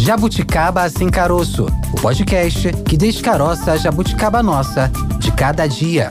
Jabuticaba Sem Caroço, o podcast que descaroça a jabuticaba nossa de cada dia.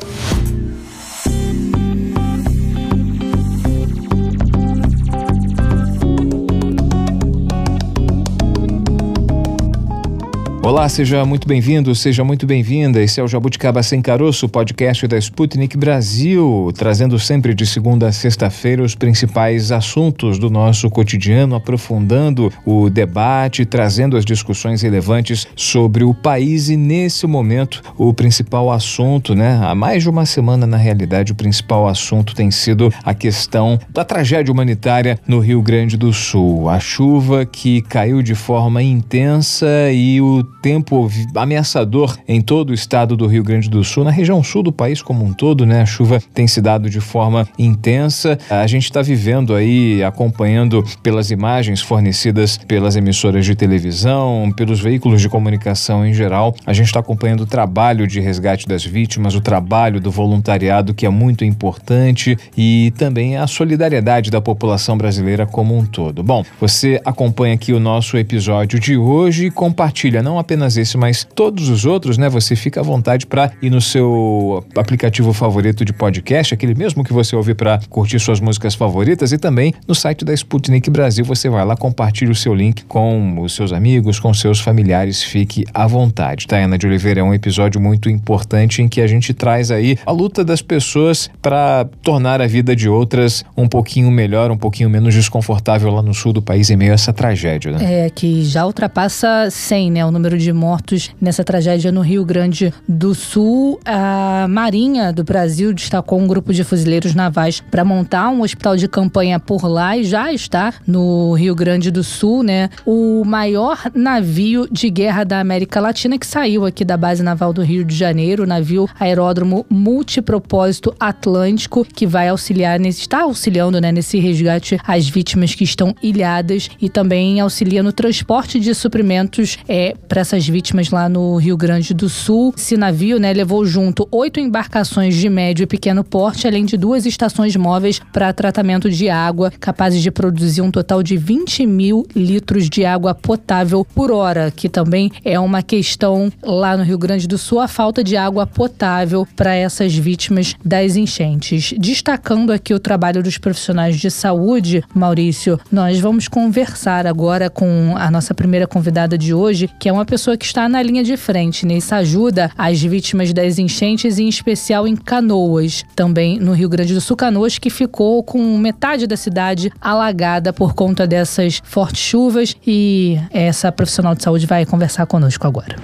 Olá, seja muito bem-vindo, seja muito bem-vinda. Esse é o Jabuticaba Sem Caroço, podcast da Sputnik Brasil, trazendo sempre de segunda a sexta-feira os principais assuntos do nosso cotidiano, aprofundando o debate, trazendo as discussões relevantes sobre o país e, nesse momento, o principal assunto, há mais de uma semana, na realidade, o principal assunto tem sido a questão da tragédia humanitária no Rio Grande do Sul. A chuva que caiu de forma intensa e o tempo ameaçador em todo o estado do Rio Grande do Sul, na região sul do país como um todo, a chuva tem se dado de forma intensa. A gente está vivendo aí, acompanhando pelas imagens fornecidas pelas emissoras de televisão, pelos veículos de comunicação em geral, a gente está acompanhando o trabalho de resgate das vítimas, o trabalho do voluntariado, que é muito importante, e também a solidariedade da população brasileira como um todo. Bom, você acompanha aqui o nosso episódio de hoje e compartilha não apenas esse, mas todos os outros, Você fica à vontade para ir no seu aplicativo favorito de podcast, aquele mesmo que você ouve para curtir suas músicas favoritas, e também no site da Sputnik Brasil. Você vai lá, compartilha o seu link com os seus amigos, com seus familiares, fique à vontade. Tayana de Oliveira, é um episódio muito importante em que a gente traz aí a luta das pessoas para tornar a vida de outras um pouquinho melhor, um pouquinho menos desconfortável lá no sul do país em meio a essa tragédia, Que já ultrapassa 100, o número de mortos nessa tragédia no Rio Grande do Sul. A Marinha do Brasil destacou um grupo de fuzileiros navais para montar um hospital de campanha por lá e já está no Rio Grande do Sul, o maior navio de guerra da América Latina, que saiu aqui da base naval do Rio de Janeiro, o navio aeródromo multipropósito Atlântico, que vai está auxiliando, nesse resgate às vítimas que estão ilhadas e também auxilia no transporte de suprimentos para essas vítimas lá no Rio Grande do Sul. Esse navio, levou junto 8 embarcações de médio e pequeno porte, além de 2 estações móveis para tratamento de água, capazes de produzir um total de 20 mil litros de água potável por hora, que também é uma questão lá no Rio Grande do Sul, a falta de água potável para essas vítimas das enchentes. Destacando aqui o trabalho dos profissionais de saúde, Maurício, nós vamos conversar agora com a nossa primeira convidada de hoje, que é uma pessoa que está na linha de frente nessa ajuda às vítimas das enchentes, em especial em Canoas, também no Rio Grande do Sul. Canoas que ficou com metade da cidade alagada por conta dessas fortes chuvas, e essa profissional de saúde vai conversar conosco agora.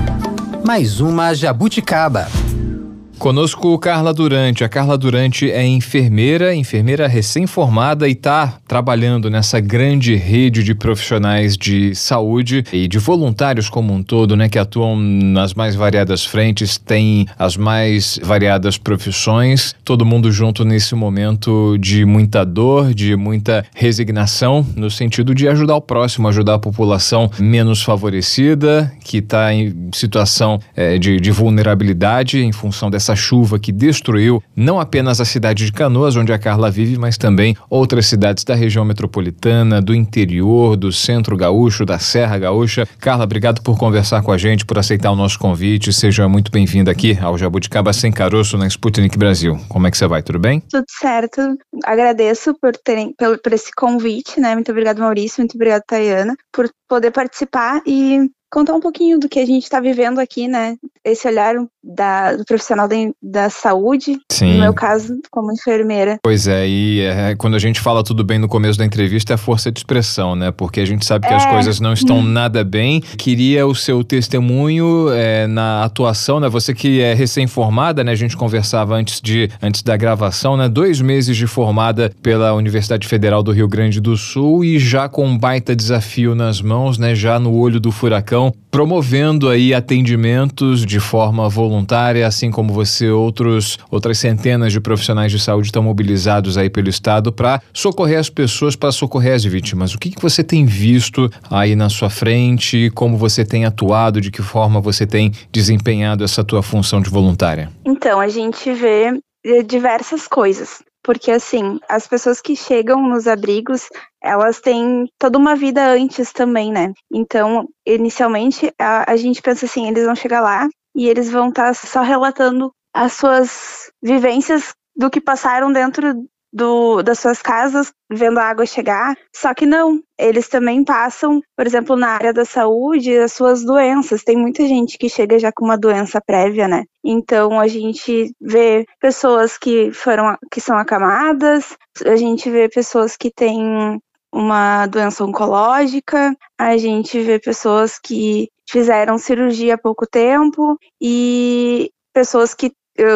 Mais uma jabuticaba. Conosco Carla Durante. A Carla Durante é enfermeira recém-formada e está trabalhando nessa grande rede de profissionais de saúde e de voluntários como um todo, que atuam nas mais variadas frentes, tem as mais variadas profissões, todo mundo junto nesse momento de muita dor, de muita resignação, no sentido de ajudar o próximo, ajudar a população menos favorecida, que está em situação de vulnerabilidade em função dessa chuva que destruiu não apenas a cidade de Canoas, onde a Carla vive, mas também outras cidades da região metropolitana, do interior, do centro gaúcho, da Serra Gaúcha. Carla, obrigado por conversar com a gente, por aceitar o nosso convite. Seja muito bem-vinda aqui ao Jabuticaba Sem Caroço na Sputnik Brasil. Como é que você vai? Tudo bem? Tudo certo. Agradeço por esse convite, Muito obrigado, Maurício. Muito obrigado, Tayana, por poder participar e contar um pouquinho do que a gente está vivendo aqui, Esse olhar do profissional da saúde, Sim. No meu caso, como enfermeira. Pois é, e quando a gente fala tudo bem no começo da entrevista, é força de expressão, Porque a gente sabe que as coisas não estão nada bem. Queria o seu testemunho na atuação, Você que é recém-formada, A gente conversava antes da gravação, 2 meses de formada pela Universidade Federal do Rio Grande do Sul e já com um baita desafio nas mãos, Já no olho do furacão, promovendo aí atendimentos de forma voluntária, assim como você, outras centenas de profissionais de saúde estão mobilizados aí pelo estado para socorrer as pessoas, para socorrer as vítimas. O que você tem visto aí na sua frente? Como você tem atuado? De que forma você tem desempenhado essa tua função de voluntária? Então, a gente vê diversas coisas. porque assim, as pessoas que chegam nos abrigos, elas têm toda uma vida antes também, né? Então, inicialmente, a gente pensa assim, eles vão chegar lá e eles vão estar só relatando as suas vivências do que passaram dentro das suas casas, vendo a água chegar, só que não, eles também passam, por exemplo, na área da saúde, as suas doenças. Tem muita gente que chega já com uma doença prévia, né? Então a gente vê pessoas que são acamadas, a gente vê pessoas que têm uma doença oncológica, a gente vê pessoas que fizeram cirurgia há pouco tempo e pessoas que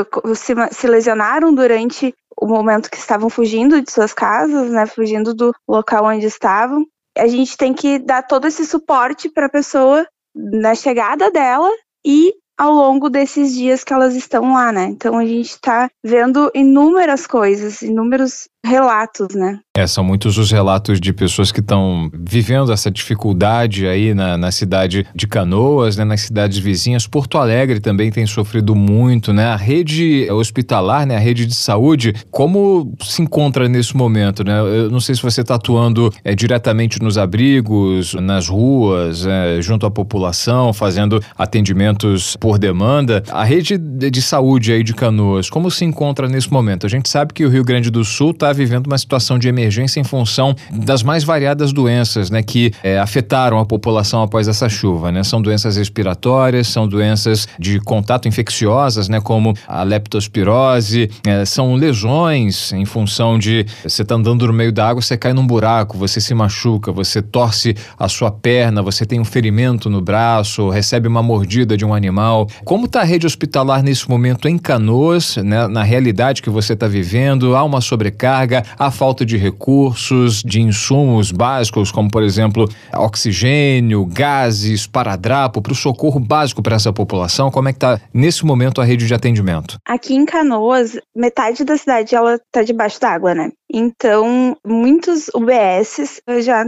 se lesionaram durante o momento que estavam fugindo de suas casas, né, fugindo do local onde estavam. A gente tem que dar todo esse suporte para a pessoa na chegada dela e ao longo desses dias que elas estão lá, né? Então a gente está vendo inúmeras coisas, inúmeros relatos, né? São muitos os relatos de pessoas que estão vivendo essa dificuldade aí na cidade de Canoas, né, nas cidades vizinhas. Porto Alegre também tem sofrido muito, né? A rede hospitalar, né, a rede de saúde, como se encontra nesse momento, né? Eu não sei se você está atuando diretamente nos abrigos, nas ruas, junto à população, fazendo atendimentos por demanda. A rede de saúde aí de Canoas, como se encontra nesse momento? A gente sabe que o Rio Grande do Sul está vivendo uma situação de emergência em função das mais variadas doenças, né, que afetaram a população após essa chuva, né? São doenças respiratórias, são doenças de contato infecciosas, né, como a leptospirose, são lesões em função de você tá andando no meio da água, você cai num buraco, você se machuca, você torce a sua perna, você tem um ferimento no braço, recebe uma mordida de um animal. Como está a rede hospitalar nesse momento em Canoas, né, na realidade que você está vivendo? Há uma sobrecarga, há falta de recursos, de insumos básicos, como, por exemplo, oxigênio, gases, esparadrapo, para o socorro básico para essa população? Como é que está, nesse momento, a rede de atendimento? Aqui em Canoas, metade da cidade ela está debaixo d'água, né? Então, muitos UBSs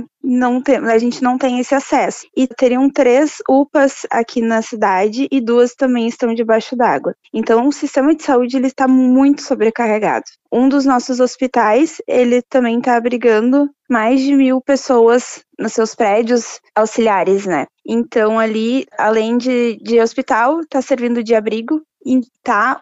a gente não tem esse acesso. E teriam 3 UPAs aqui na cidade e 2 também estão debaixo d'água. Então, o sistema de saúde ele está muito sobrecarregado. Um dos nossos hospitais, ele também está abrigando mais de 1.000 pessoas nos seus prédios auxiliares, né? Então, ali, além de hospital, está servindo de abrigo. E tá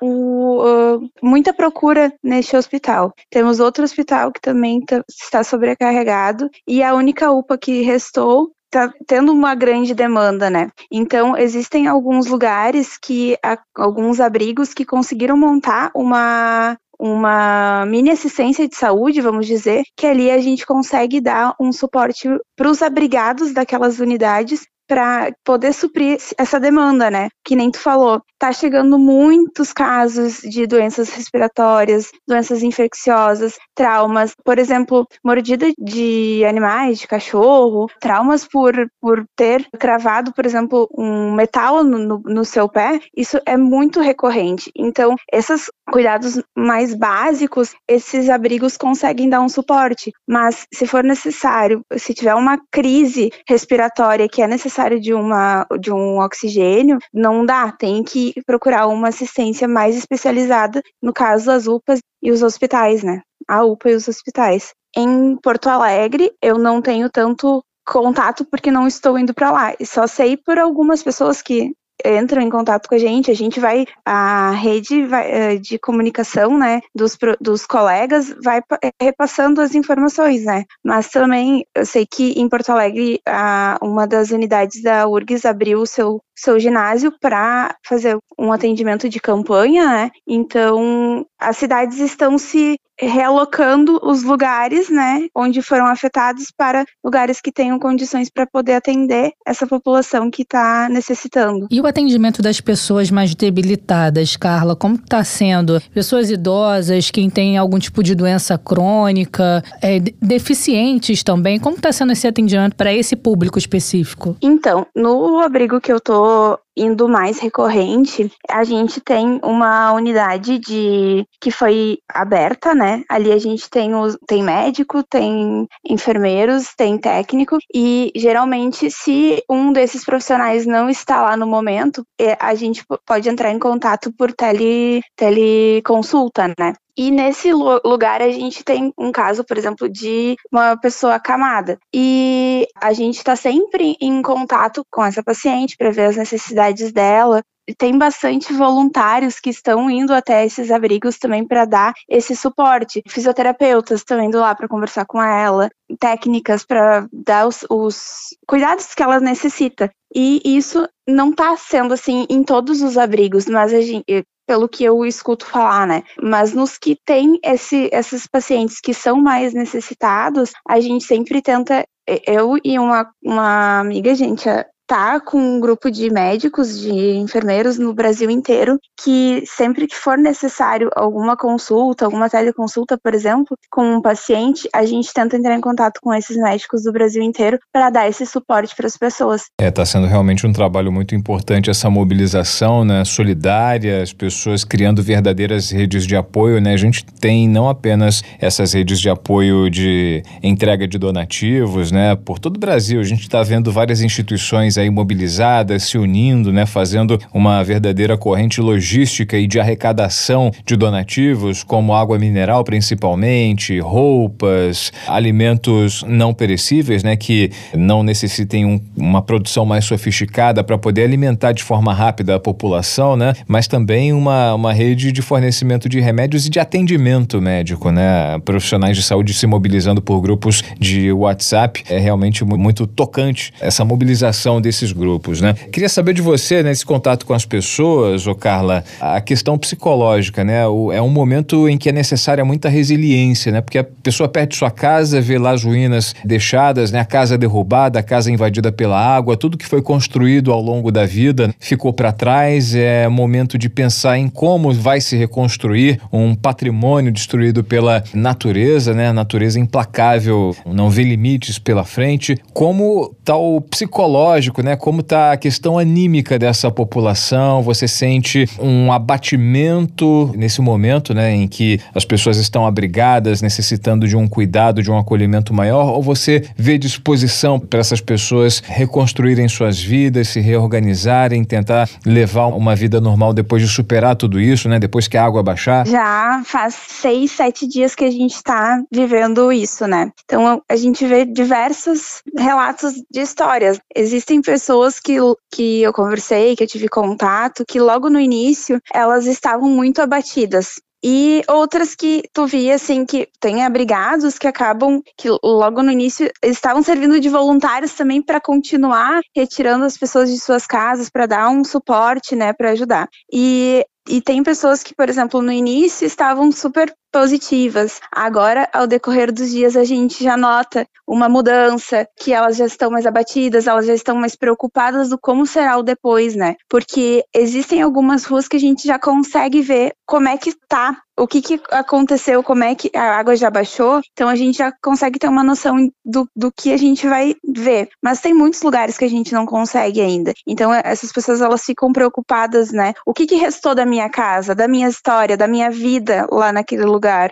muita procura neste hospital. Temos outro hospital que também está sobrecarregado e a única UPA que restou está tendo uma grande demanda, né? Então, existem alguns lugares alguns abrigos que conseguiram montar uma mini assistência de saúde, vamos dizer, que ali a gente consegue dar um suporte para os abrigados daquelas unidades para poder suprir essa demanda, né? Que nem tu falou, tá chegando muitos casos de doenças respiratórias, doenças infecciosas, traumas, por exemplo, mordida de animais, de cachorro, traumas por ter cravado, por exemplo, um metal no seu pé, isso é muito recorrente. Então, esses cuidados mais básicos, esses abrigos conseguem dar um suporte, mas se for necessário, se tiver uma crise respiratória que é necessário de um oxigênio, não dá, tem que procurar uma assistência mais especializada, no caso as UPAs e os hospitais, né? A UPA e os hospitais. Em Porto Alegre, eu não tenho tanto contato porque não estou indo para lá, e só sei por algumas pessoas que entram em contato com a gente a rede de comunicação, né, dos colegas vai repassando as informações, né, mas também eu sei que em Porto Alegre uma das unidades da URGS abriu o seu ginásio para fazer um atendimento de campanha, né, então as cidades estão se realocando os lugares, né, onde foram afetados para lugares que tenham condições para poder atender essa população que está necessitando. E o atendimento das pessoas mais debilitadas, Carla, como está sendo? Pessoas idosas, quem tem algum tipo de doença crônica, deficientes também, como está sendo esse atendimento para esse público específico? Então, no abrigo que eu tô indo mais recorrente, a gente tem uma unidade que foi aberta, né? Ali a gente tem médico, tem enfermeiros, tem técnico, e geralmente se um desses profissionais não está lá no momento, a gente pode entrar em contato por teleconsulta, né? E nesse lugar a gente tem um caso, por exemplo, de uma pessoa acamada. E a gente está sempre em contato com essa paciente para ver as necessidades dela. Tem bastante voluntários que estão indo até esses abrigos também para dar esse suporte. Fisioterapeutas estão indo lá para conversar com ela, técnicas para dar os cuidados que ela necessita. E isso não está sendo assim em todos os abrigos, mas pelo que eu escuto falar, né? Mas nos que tem esses pacientes que são mais necessitados, a gente sempre tenta, eu e uma amiga, gente, tá com um grupo de médicos, de enfermeiros no Brasil inteiro, que sempre que for necessário alguma consulta, alguma teleconsulta, por exemplo, com um paciente, a gente tenta entrar em contato com esses médicos do Brasil inteiro para dar esse suporte para as pessoas. Tá sendo realmente um trabalho muito importante essa mobilização, né, solidária, as pessoas criando verdadeiras redes de apoio, né? A gente tem não apenas essas redes de apoio de entrega de donativos, né, por todo o Brasil. A gente está vendo várias instituições aí mobilizadas, se unindo, né, fazendo uma verdadeira corrente logística e de arrecadação de donativos, como água mineral principalmente, roupas, alimentos não perecíveis, né, que não necessitem uma produção mais sofisticada para poder alimentar de forma rápida a população, né, mas também uma rede de fornecimento de remédios e de atendimento médico, né, profissionais de saúde se mobilizando por grupos de WhatsApp. É realmente muito tocante essa mobilização desses grupos, né? Queria saber de você, nesse contato com as pessoas, Carla, a questão psicológica, né? É um momento em que é necessária muita resiliência, né? Porque a pessoa perde sua casa, vê lá as ruínas deixadas, né? A casa derrubada, a casa invadida pela água, tudo que foi construído ao longo da vida ficou para trás. É momento de pensar em como vai se reconstruir um patrimônio destruído pela natureza, né? A natureza implacável, não vê limites pela frente. Como está o psicológico, né? Como está a questão anímica dessa população? Você sente um abatimento nesse momento, né, em que as pessoas estão abrigadas, necessitando de um cuidado, de um acolhimento maior? Ou você vê disposição para essas pessoas reconstruírem suas vidas, se reorganizarem, tentar levar uma vida normal depois de superar tudo isso, né? Depois que a água baixar? Já faz 6, 7 dias que a gente está vivendo isso, né? Então a gente vê diversos relatos de histórias. Existem pessoas que eu conversei, que eu tive contato, que logo no início elas estavam muito abatidas. E outras que tu via, assim, que tem abrigados que acabam, que logo no início estavam servindo de voluntários também para continuar retirando as pessoas de suas casas, para dar um suporte, né, para ajudar. E tem pessoas que, por exemplo, no início estavam super positivas. Agora, ao decorrer dos dias, a gente já nota uma mudança, que elas já estão mais abatidas, elas já estão mais preocupadas do como será o depois, né? Porque existem algumas ruas que a gente já consegue ver como é que tá, o que aconteceu, como é que a água já baixou, então a gente já consegue ter uma noção do que a gente vai ver. Mas tem muitos lugares que a gente não consegue ainda. Então essas pessoas, elas ficam preocupadas, né? O que restou da minha casa, da minha história, da minha vida lá naquele lugar?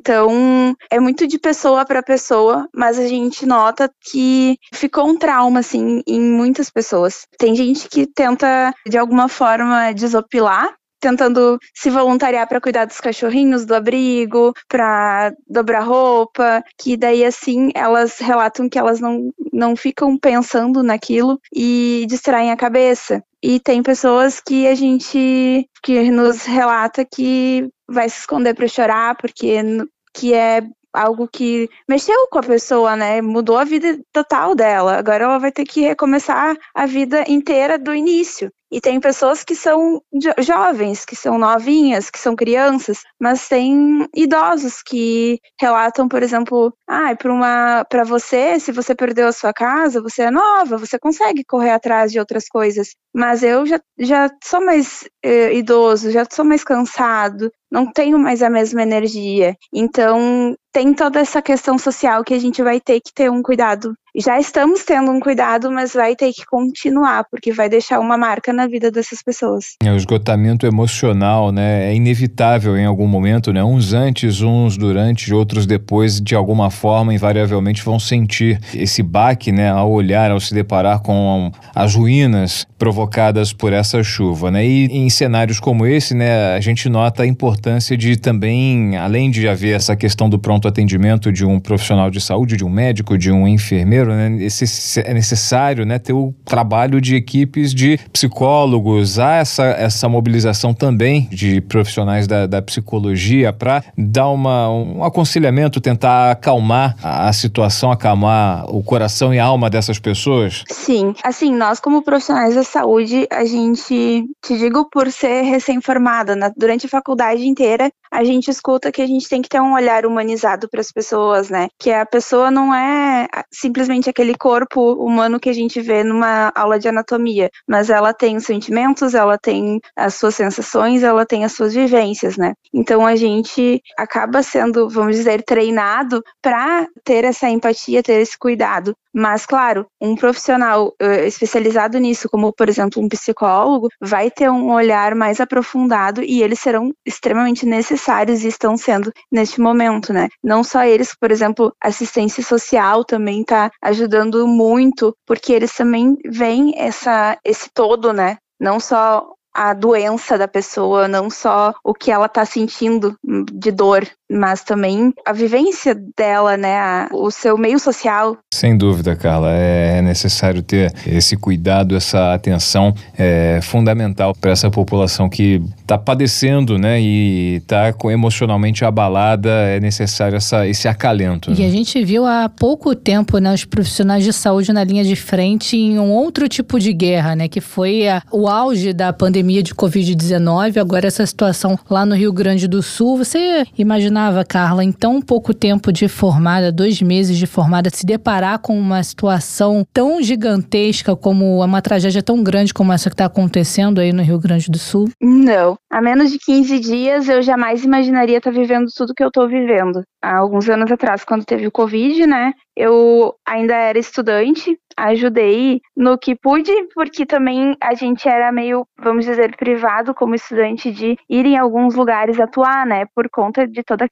Então é muito de pessoa para pessoa, mas a gente nota que ficou um trauma, assim, em muitas pessoas. Tem gente que tenta, de alguma forma, desopilar, tentando se voluntariar para cuidar dos cachorrinhos do abrigo, para dobrar roupa, que daí assim elas relatam que elas não ficam pensando naquilo e distraem a cabeça. E tem pessoas que que nos relata que vai se esconder para chorar, porque que é algo que mexeu com a pessoa, né? Mudou a vida total dela. Agora ela vai ter que recomeçar a vida inteira do início. E tem pessoas que são jovens, que são novinhas, que são crianças, mas tem idosos que relatam, por exemplo, para você, se você perdeu a sua casa, você é nova, você consegue correr atrás de outras coisas. Mas eu já sou mais idoso, já sou mais cansado, não tenho mais a mesma energia. Então tem toda essa questão social que a gente vai ter que ter um cuidado já estamos tendo um cuidado, mas vai ter que continuar, porque vai deixar uma marca na vida dessas pessoas. O esgotamento emocional, né, é inevitável em algum momento, né? Uns antes, uns durante, outros depois, de alguma forma, invariavelmente vão sentir esse baque, né, ao olhar, ao se deparar com as ruínas provocadas por essa chuva, né? E em cenários como esse, né, a gente nota a importância de também, além de haver essa questão do pronto atendimento de um profissional de saúde, de um médico, de um enfermeiro, né, é necessário, né, ter o trabalho de equipes de psicólogos, há essa mobilização também de profissionais da psicologia para dar um aconselhamento, tentar acalmar a situação, acalmar o coração e a alma dessas pessoas? Sim, assim, nós como profissionais da saúde, a gente, te digo por ser recém-formada, durante a faculdade inteira, a gente escuta que a gente tem que ter um olhar humanizado para as pessoas, né? Que a pessoa não é simplesmente aquele corpo humano que a gente vê numa aula de anatomia, mas ela tem os sentimentos, ela tem as suas sensações, ela tem as suas vivências, né? Então a gente acaba sendo, vamos dizer, treinado para ter essa empatia, ter esse cuidado. Mas, claro, um profissional especializado nisso, como, por exemplo, um psicólogo, vai ter um olhar mais aprofundado e eles serão extremamente necessários e estão sendo neste momento, né? Não só eles, por exemplo, assistência social também está ajudando muito, porque eles também veem esse todo, né? Não só a doença da pessoa, não só o que ela está sentindo de dor, mas também a vivência dela, né, o seu meio social. Sem dúvida, Carla, é necessário ter esse cuidado, essa atenção fundamental para essa população que está padecendo, né, e está emocionalmente abalada, é necessário esse acalento. E a gente viu há pouco tempo, né, os profissionais de saúde na linha de frente em um outro tipo de guerra, né, que foi o auge da pandemia de Covid-19, agora essa situação lá no Rio Grande do Sul. Você imaginava, Carla, em tão pouco tempo de formada, 2 meses de formada, se deparar com uma situação tão gigantesca como uma tragédia tão grande como essa que está acontecendo aí no Rio Grande do Sul? Não. Há menos de 15 dias eu jamais imaginaria estar vivendo tudo que eu estou vivendo. Há alguns anos atrás, quando teve o Covid, né, eu ainda era estudante, ajudei no que pude, porque também a gente era meio, vamos dizer, privado como estudante de ir em alguns lugares atuar, né, por conta de toda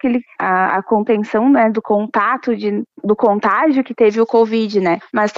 a contenção, né, do contato, do contágio que teve o Covid, né, mas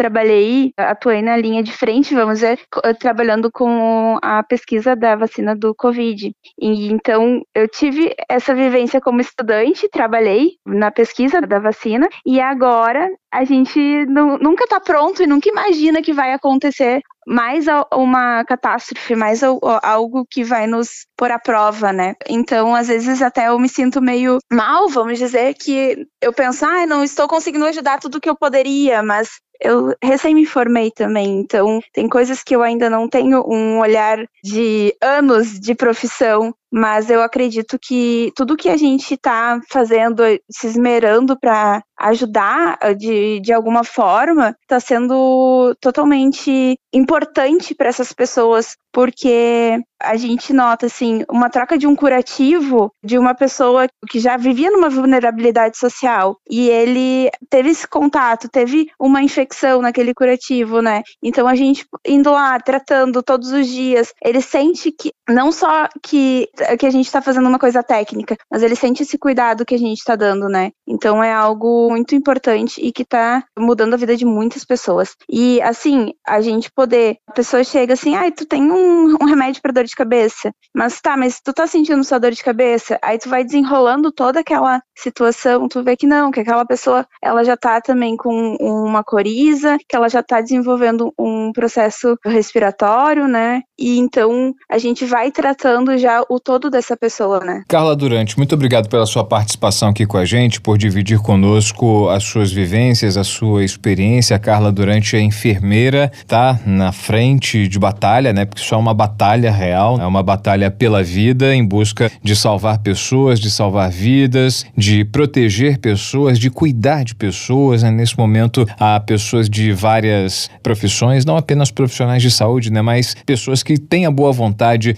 atuei na linha de frente, vamos dizer, trabalhando com a pesquisa da vacina do Covid, e então eu tive essa vivência como estudante, trabalhei na pesquisa da vacina, e agora a gente nunca está pronto e nunca imagina que vai acontecer mais uma catástrofe, mais algo que vai nos pôr à prova, né? Então, às vezes até eu me sinto meio mal, vamos dizer, que eu penso, não estou conseguindo ajudar tudo que eu poderia, mas eu recém me formei também, então tem coisas que eu ainda não tenho um olhar de anos de profissão, mas eu acredito que tudo que a gente está fazendo, se esmerando para ajudar de alguma forma, está sendo totalmente importante para essas pessoas, porque a gente nota, assim, uma troca de um curativo de uma pessoa que já vivia numa vulnerabilidade social e ele teve esse contato, teve uma infecção naquele curativo, né? Então a gente indo lá, tratando todos os dias, ele sente que, não só que a gente está fazendo uma coisa técnica, mas ele sente esse cuidado que a gente está dando, né? Então é algo muito importante e que está mudando a vida de muitas pessoas. E, assim, a pessoa chega assim, tu tem um remédio para dor de cabeça, mas tu tá sentindo sua dor de cabeça? Aí tu vai desenrolando toda aquela situação, tu vê que não, que aquela pessoa, ela já tá também com uma coriza, que ela já tá desenvolvendo um processo respiratório, né? E então a gente vai tratando já o todo dessa pessoa, né? Carla Durante, muito obrigado pela sua participação aqui com a gente, por dividir conosco as suas vivências, a sua experiência. A Carla Durante é enfermeira, tá na frente de batalha, né? Porque isso é uma batalha real, é uma batalha pela vida, em busca de salvar pessoas, de salvar vidas, de proteger pessoas, de cuidar de pessoas, né? Nesse momento há pessoas de várias profissões, não apenas profissionais de saúde, né, mas pessoas que têm a boa vontade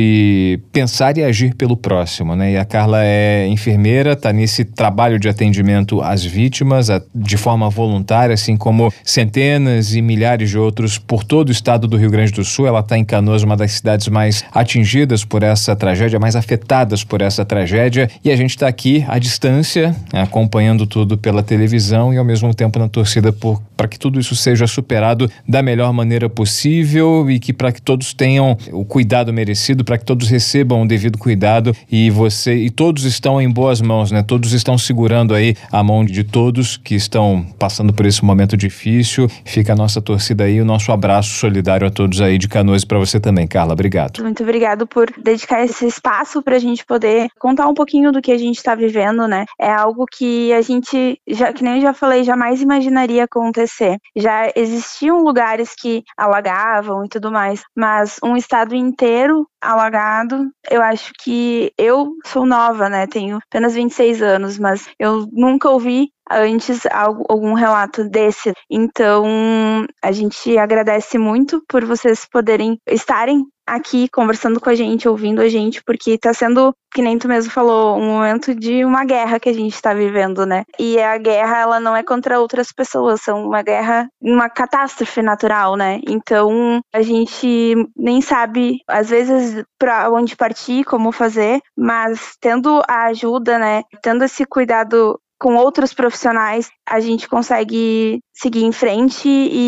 de pensar e agir pelo próximo, né? E a Carla é enfermeira, está nesse trabalho de atendimento às vítimas de forma voluntária, assim como centenas e milhares de outros por todo o estado do Rio Grande do Sul. Ela está em Canoas, uma das cidades mais atingidas por essa tragédia, mais afetadas por essa tragédia, e a gente está aqui à distância, acompanhando tudo pela televisão e ao mesmo tempo na torcida para que tudo isso seja superado da melhor maneira possível e que para que todos tenham o cuidado merecido, para que todos recebam o devido cuidado e todos estão em boas mãos, né? Todos estão segurando aí a mão de todos que estão passando por esse momento difícil. Fica a nossa torcida aí, o nosso abraço solidário a todos aí de Canoas, para você também, Carla. Obrigado. Muito obrigado por dedicar esse espaço para a gente poder contar um pouquinho do que a gente está vivendo, né? É algo que a gente, que nem eu já falei, jamais imaginaria acontecer. Já existiam lugares que alagavam e tudo mais, mas um estado inteiro alagado, eu acho que eu sou nova, né? Tenho apenas 26 anos, mas eu nunca ouvi antes algum relato desse. Então, a gente agradece muito por vocês poderem estarem aqui conversando com a gente, ouvindo a gente, porque tá sendo, que nem tu mesmo falou, um momento de uma guerra que a gente tá vivendo, né? E a guerra, ela não é contra outras pessoas, são uma guerra, uma catástrofe natural, né? Então, a gente nem sabe, às vezes, pra onde partir, como fazer, mas tendo a ajuda, né? Tendo esse cuidado com outros profissionais, a gente consegue seguir em frente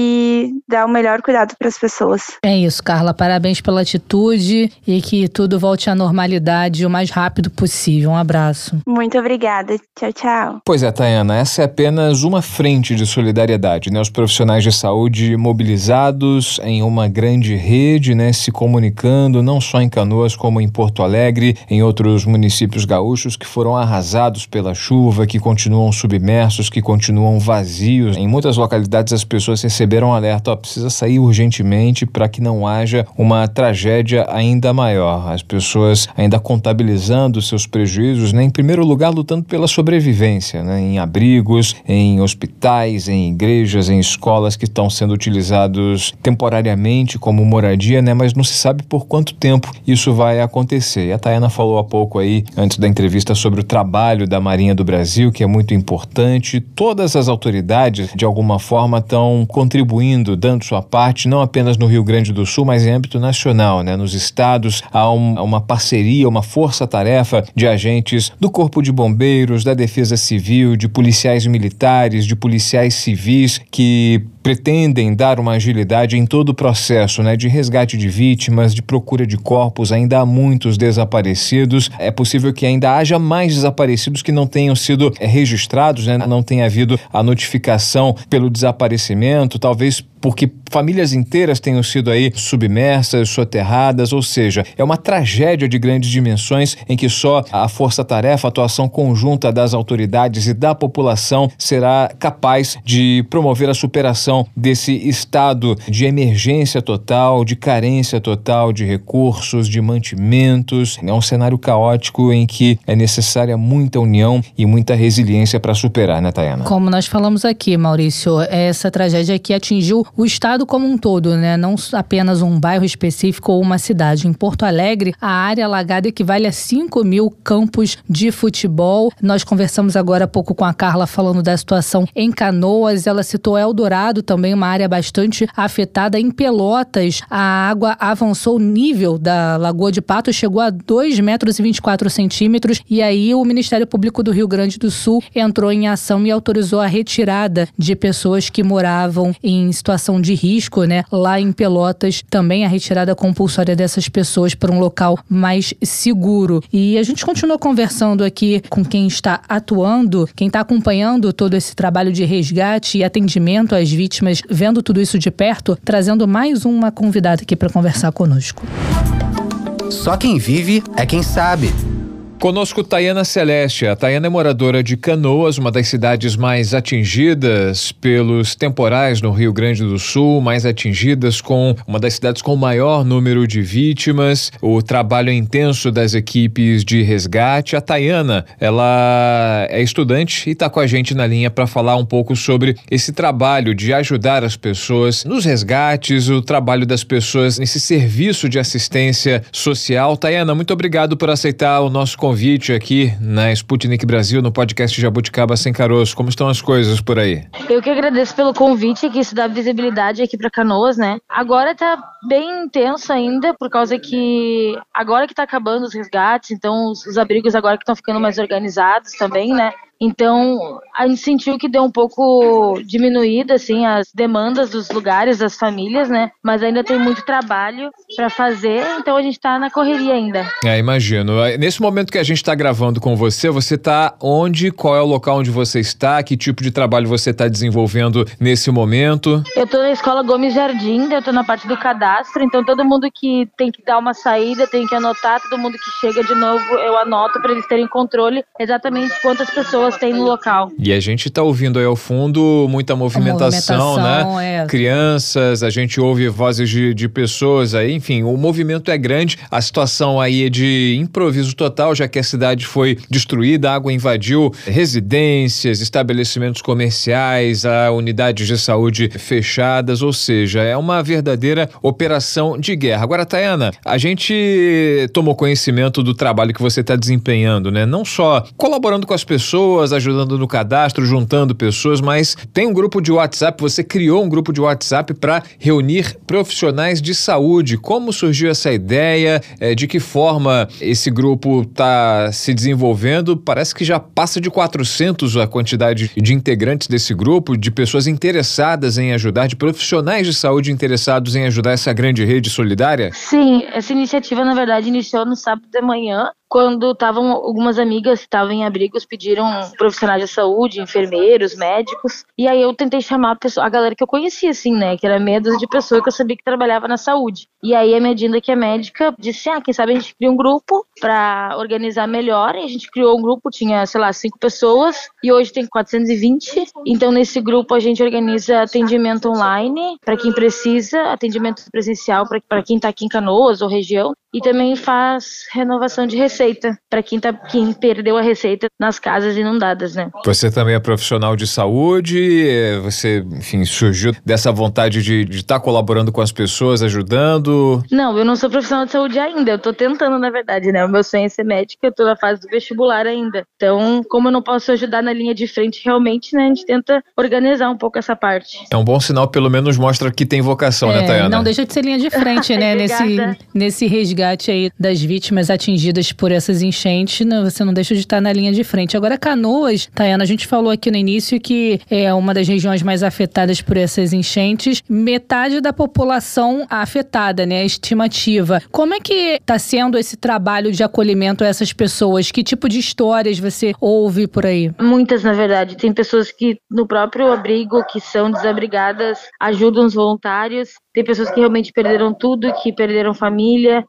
e dar o melhor cuidado para as pessoas. É isso, Carla. Parabéns pela atitude e que tudo volte à normalidade o mais rápido possível. Um abraço. Muito obrigada. Tchau, tchau. Pois é, Tayana, essa é apenas uma frente de solidariedade, né? Os profissionais de saúde mobilizados em uma grande rede, né? Se comunicando, não só em Canoas, como em Porto Alegre, em outros municípios gaúchos que foram arrasados pela chuva, que continuam submersos, que continuam vazios. Em muitas localidades as pessoas receberam um alerta, precisa sair urgentemente para que não haja uma tragédia ainda maior. As pessoas ainda contabilizando seus prejuízos, né? Em primeiro lugar lutando pela sobrevivência, né? Em abrigos, em hospitais, em igrejas, em escolas que estão sendo utilizados temporariamente como moradia, né? Mas não se sabe por quanto tempo isso vai acontecer. E a Tayana falou há pouco aí, antes da entrevista, sobre o trabalho da Marinha do Brasil, que é muito importante. Todas as autoridades, de alguma forma, estão contribuindo, dando sua parte, não apenas no Rio Grande do Sul, mas em âmbito nacional, né? Nos estados há uma parceria, uma força-tarefa de agentes do Corpo de Bombeiros, da Defesa Civil, de policiais militares, de policiais civis que pretendem dar uma agilidade em todo o processo, né, de resgate de vítimas, de procura de corpos. Ainda há muitos desaparecidos. É possível que ainda haja mais desaparecidos que não tenham sido registrados, né, não tenha havido a notificação pelo desaparecimento, talvez porque famílias inteiras tenham sido aí submersas, soterradas, ou seja, é uma tragédia de grandes dimensões em que só a força-tarefa, a atuação conjunta das autoridades e da população será capaz de promover a superação desse estado de emergência total, de carência total de recursos, de mantimentos. É um cenário caótico em que é necessária muita união e muita resiliência para superar, né, Tayana? Como nós falamos aqui, Maurício, essa tragédia aqui atingiu o estado como um todo, né? Não apenas um bairro específico ou uma cidade. Em Porto Alegre, a área alagada equivale a 5.000 campos de futebol. Nós conversamos agora há pouco com a Carla falando da situação em Canoas. Ela citou Eldorado, também uma área bastante afetada. Em Pelotas, a água avançou o nível da Lagoa de Patos, chegou a 2,24 metros. E aí o Ministério Público do Rio Grande do Sul entrou em ação e autorizou a retirada de pessoas que moravam em situação de risco, né? Lá em Pelotas, também a retirada compulsória dessas pessoas para um local mais seguro. E a gente continua conversando aqui com quem está atuando, quem está acompanhando todo esse trabalho de resgate e atendimento às vítimas, vendo tudo isso de perto, trazendo mais uma convidada aqui para conversar conosco. Só quem vive é quem sabe. Conosco Tayana Celeste. A Tayana é moradora de Canoas, uma das cidades mais atingidas pelos temporais no Rio Grande do Sul, mais atingidas, com uma das cidades com o maior número de vítimas. O trabalho é intenso das equipes de resgate. A Tayana, ela é estudante e está com a gente na linha para falar um pouco sobre esse trabalho de ajudar as pessoas nos resgates, o trabalho das pessoas nesse serviço de assistência social. Tayana, muito obrigado por aceitar o nosso convite aqui na Sputnik Brasil, no podcast Jabuticaba Sem Caroço. Como estão as coisas por aí? Eu que agradeço pelo convite, que isso dá visibilidade aqui para Canoas, né? Agora tá bem intenso ainda, por causa que agora que tá acabando os resgates, então os abrigos agora que estão ficando mais organizados também, né? Então, a gente sentiu que deu um pouco diminuída, assim, as demandas dos lugares, das famílias, né? Mas ainda tem muito trabalho para fazer, então a gente tá na correria ainda. Imagino. Nesse momento que a gente tá gravando com você, você tá onde? Qual é o local onde você está? Que tipo de trabalho você tá desenvolvendo nesse momento? Eu tô na Escola Gomes Jardim, eu tô na parte do cadastro, então todo mundo que tem que dar uma saída, tem que anotar, todo mundo que chega de novo, eu anoto para eles terem controle exatamente quantas pessoas tem no local. E a gente tá ouvindo aí ao fundo muita movimentação, né? Crianças, a gente ouve vozes de pessoas aí, enfim, o movimento é grande, a situação aí é de improviso total, já que a cidade foi destruída, a água invadiu residências, estabelecimentos comerciais, unidades de saúde fechadas, ou seja, é uma verdadeira operação de guerra. Agora, Tayana, a gente tomou conhecimento do trabalho que você está desempenhando, né? Não só colaborando com as pessoas, ajudando no cadastro, juntando pessoas, mas tem um grupo de WhatsApp, você criou um grupo de WhatsApp para reunir profissionais de saúde. Como surgiu essa ideia? De que forma esse grupo está se desenvolvendo? Parece que já passa de 400 a quantidade de integrantes desse grupo, de pessoas interessadas em ajudar, de profissionais de saúde interessados em ajudar essa grande rede solidária? Sim, essa iniciativa, na verdade, iniciou no sábado de manhã, quando estavam algumas amigas que estavam em abrigos, pediram profissionais de saúde, enfermeiros, médicos, e aí eu tentei chamar a galera que eu conhecia, assim, né, que era meia dúzia de pessoas que eu sabia que trabalhava na saúde. E aí a minha Dinda, que é médica, disse, quem sabe a gente cria um grupo para organizar melhor, e a gente criou um grupo, tinha, 5 pessoas, e hoje tem 420, então nesse grupo a gente organiza atendimento online, para quem precisa, atendimento presencial para quem está aqui em Canoas ou região, e também faz renovação de receita para quem perdeu a receita nas casas inundadas, né? Você também é profissional de saúde, você, enfim, surgiu dessa vontade de estar colaborando com as pessoas, ajudando? Não, eu não sou profissional de saúde ainda, eu tô tentando, na verdade, né? O meu sonho é ser médica, eu tô na fase do vestibular ainda. Então, como eu não posso ajudar na linha de frente realmente, né? A gente tenta organizar um pouco essa parte. É um bom sinal, pelo menos mostra que tem vocação, né, Tayana? Não deixa de ser linha de frente, né? nesse resgate aí das vítimas atingidas por essas enchentes, né? Você não deixa de estar na linha de frente. Agora, Canoas, Tayana, a gente falou aqui no início que é uma das regiões mais afetadas por essas enchentes. Metade da população afetada, né? A estimativa. Como é que está sendo esse trabalho de acolhimento a essas pessoas? Que tipo de histórias você ouve por aí? Muitas, na verdade. Tem pessoas que no próprio abrigo, que são desabrigadas, ajudam os voluntários. Tem pessoas que realmente perderam tudo, que perderam família.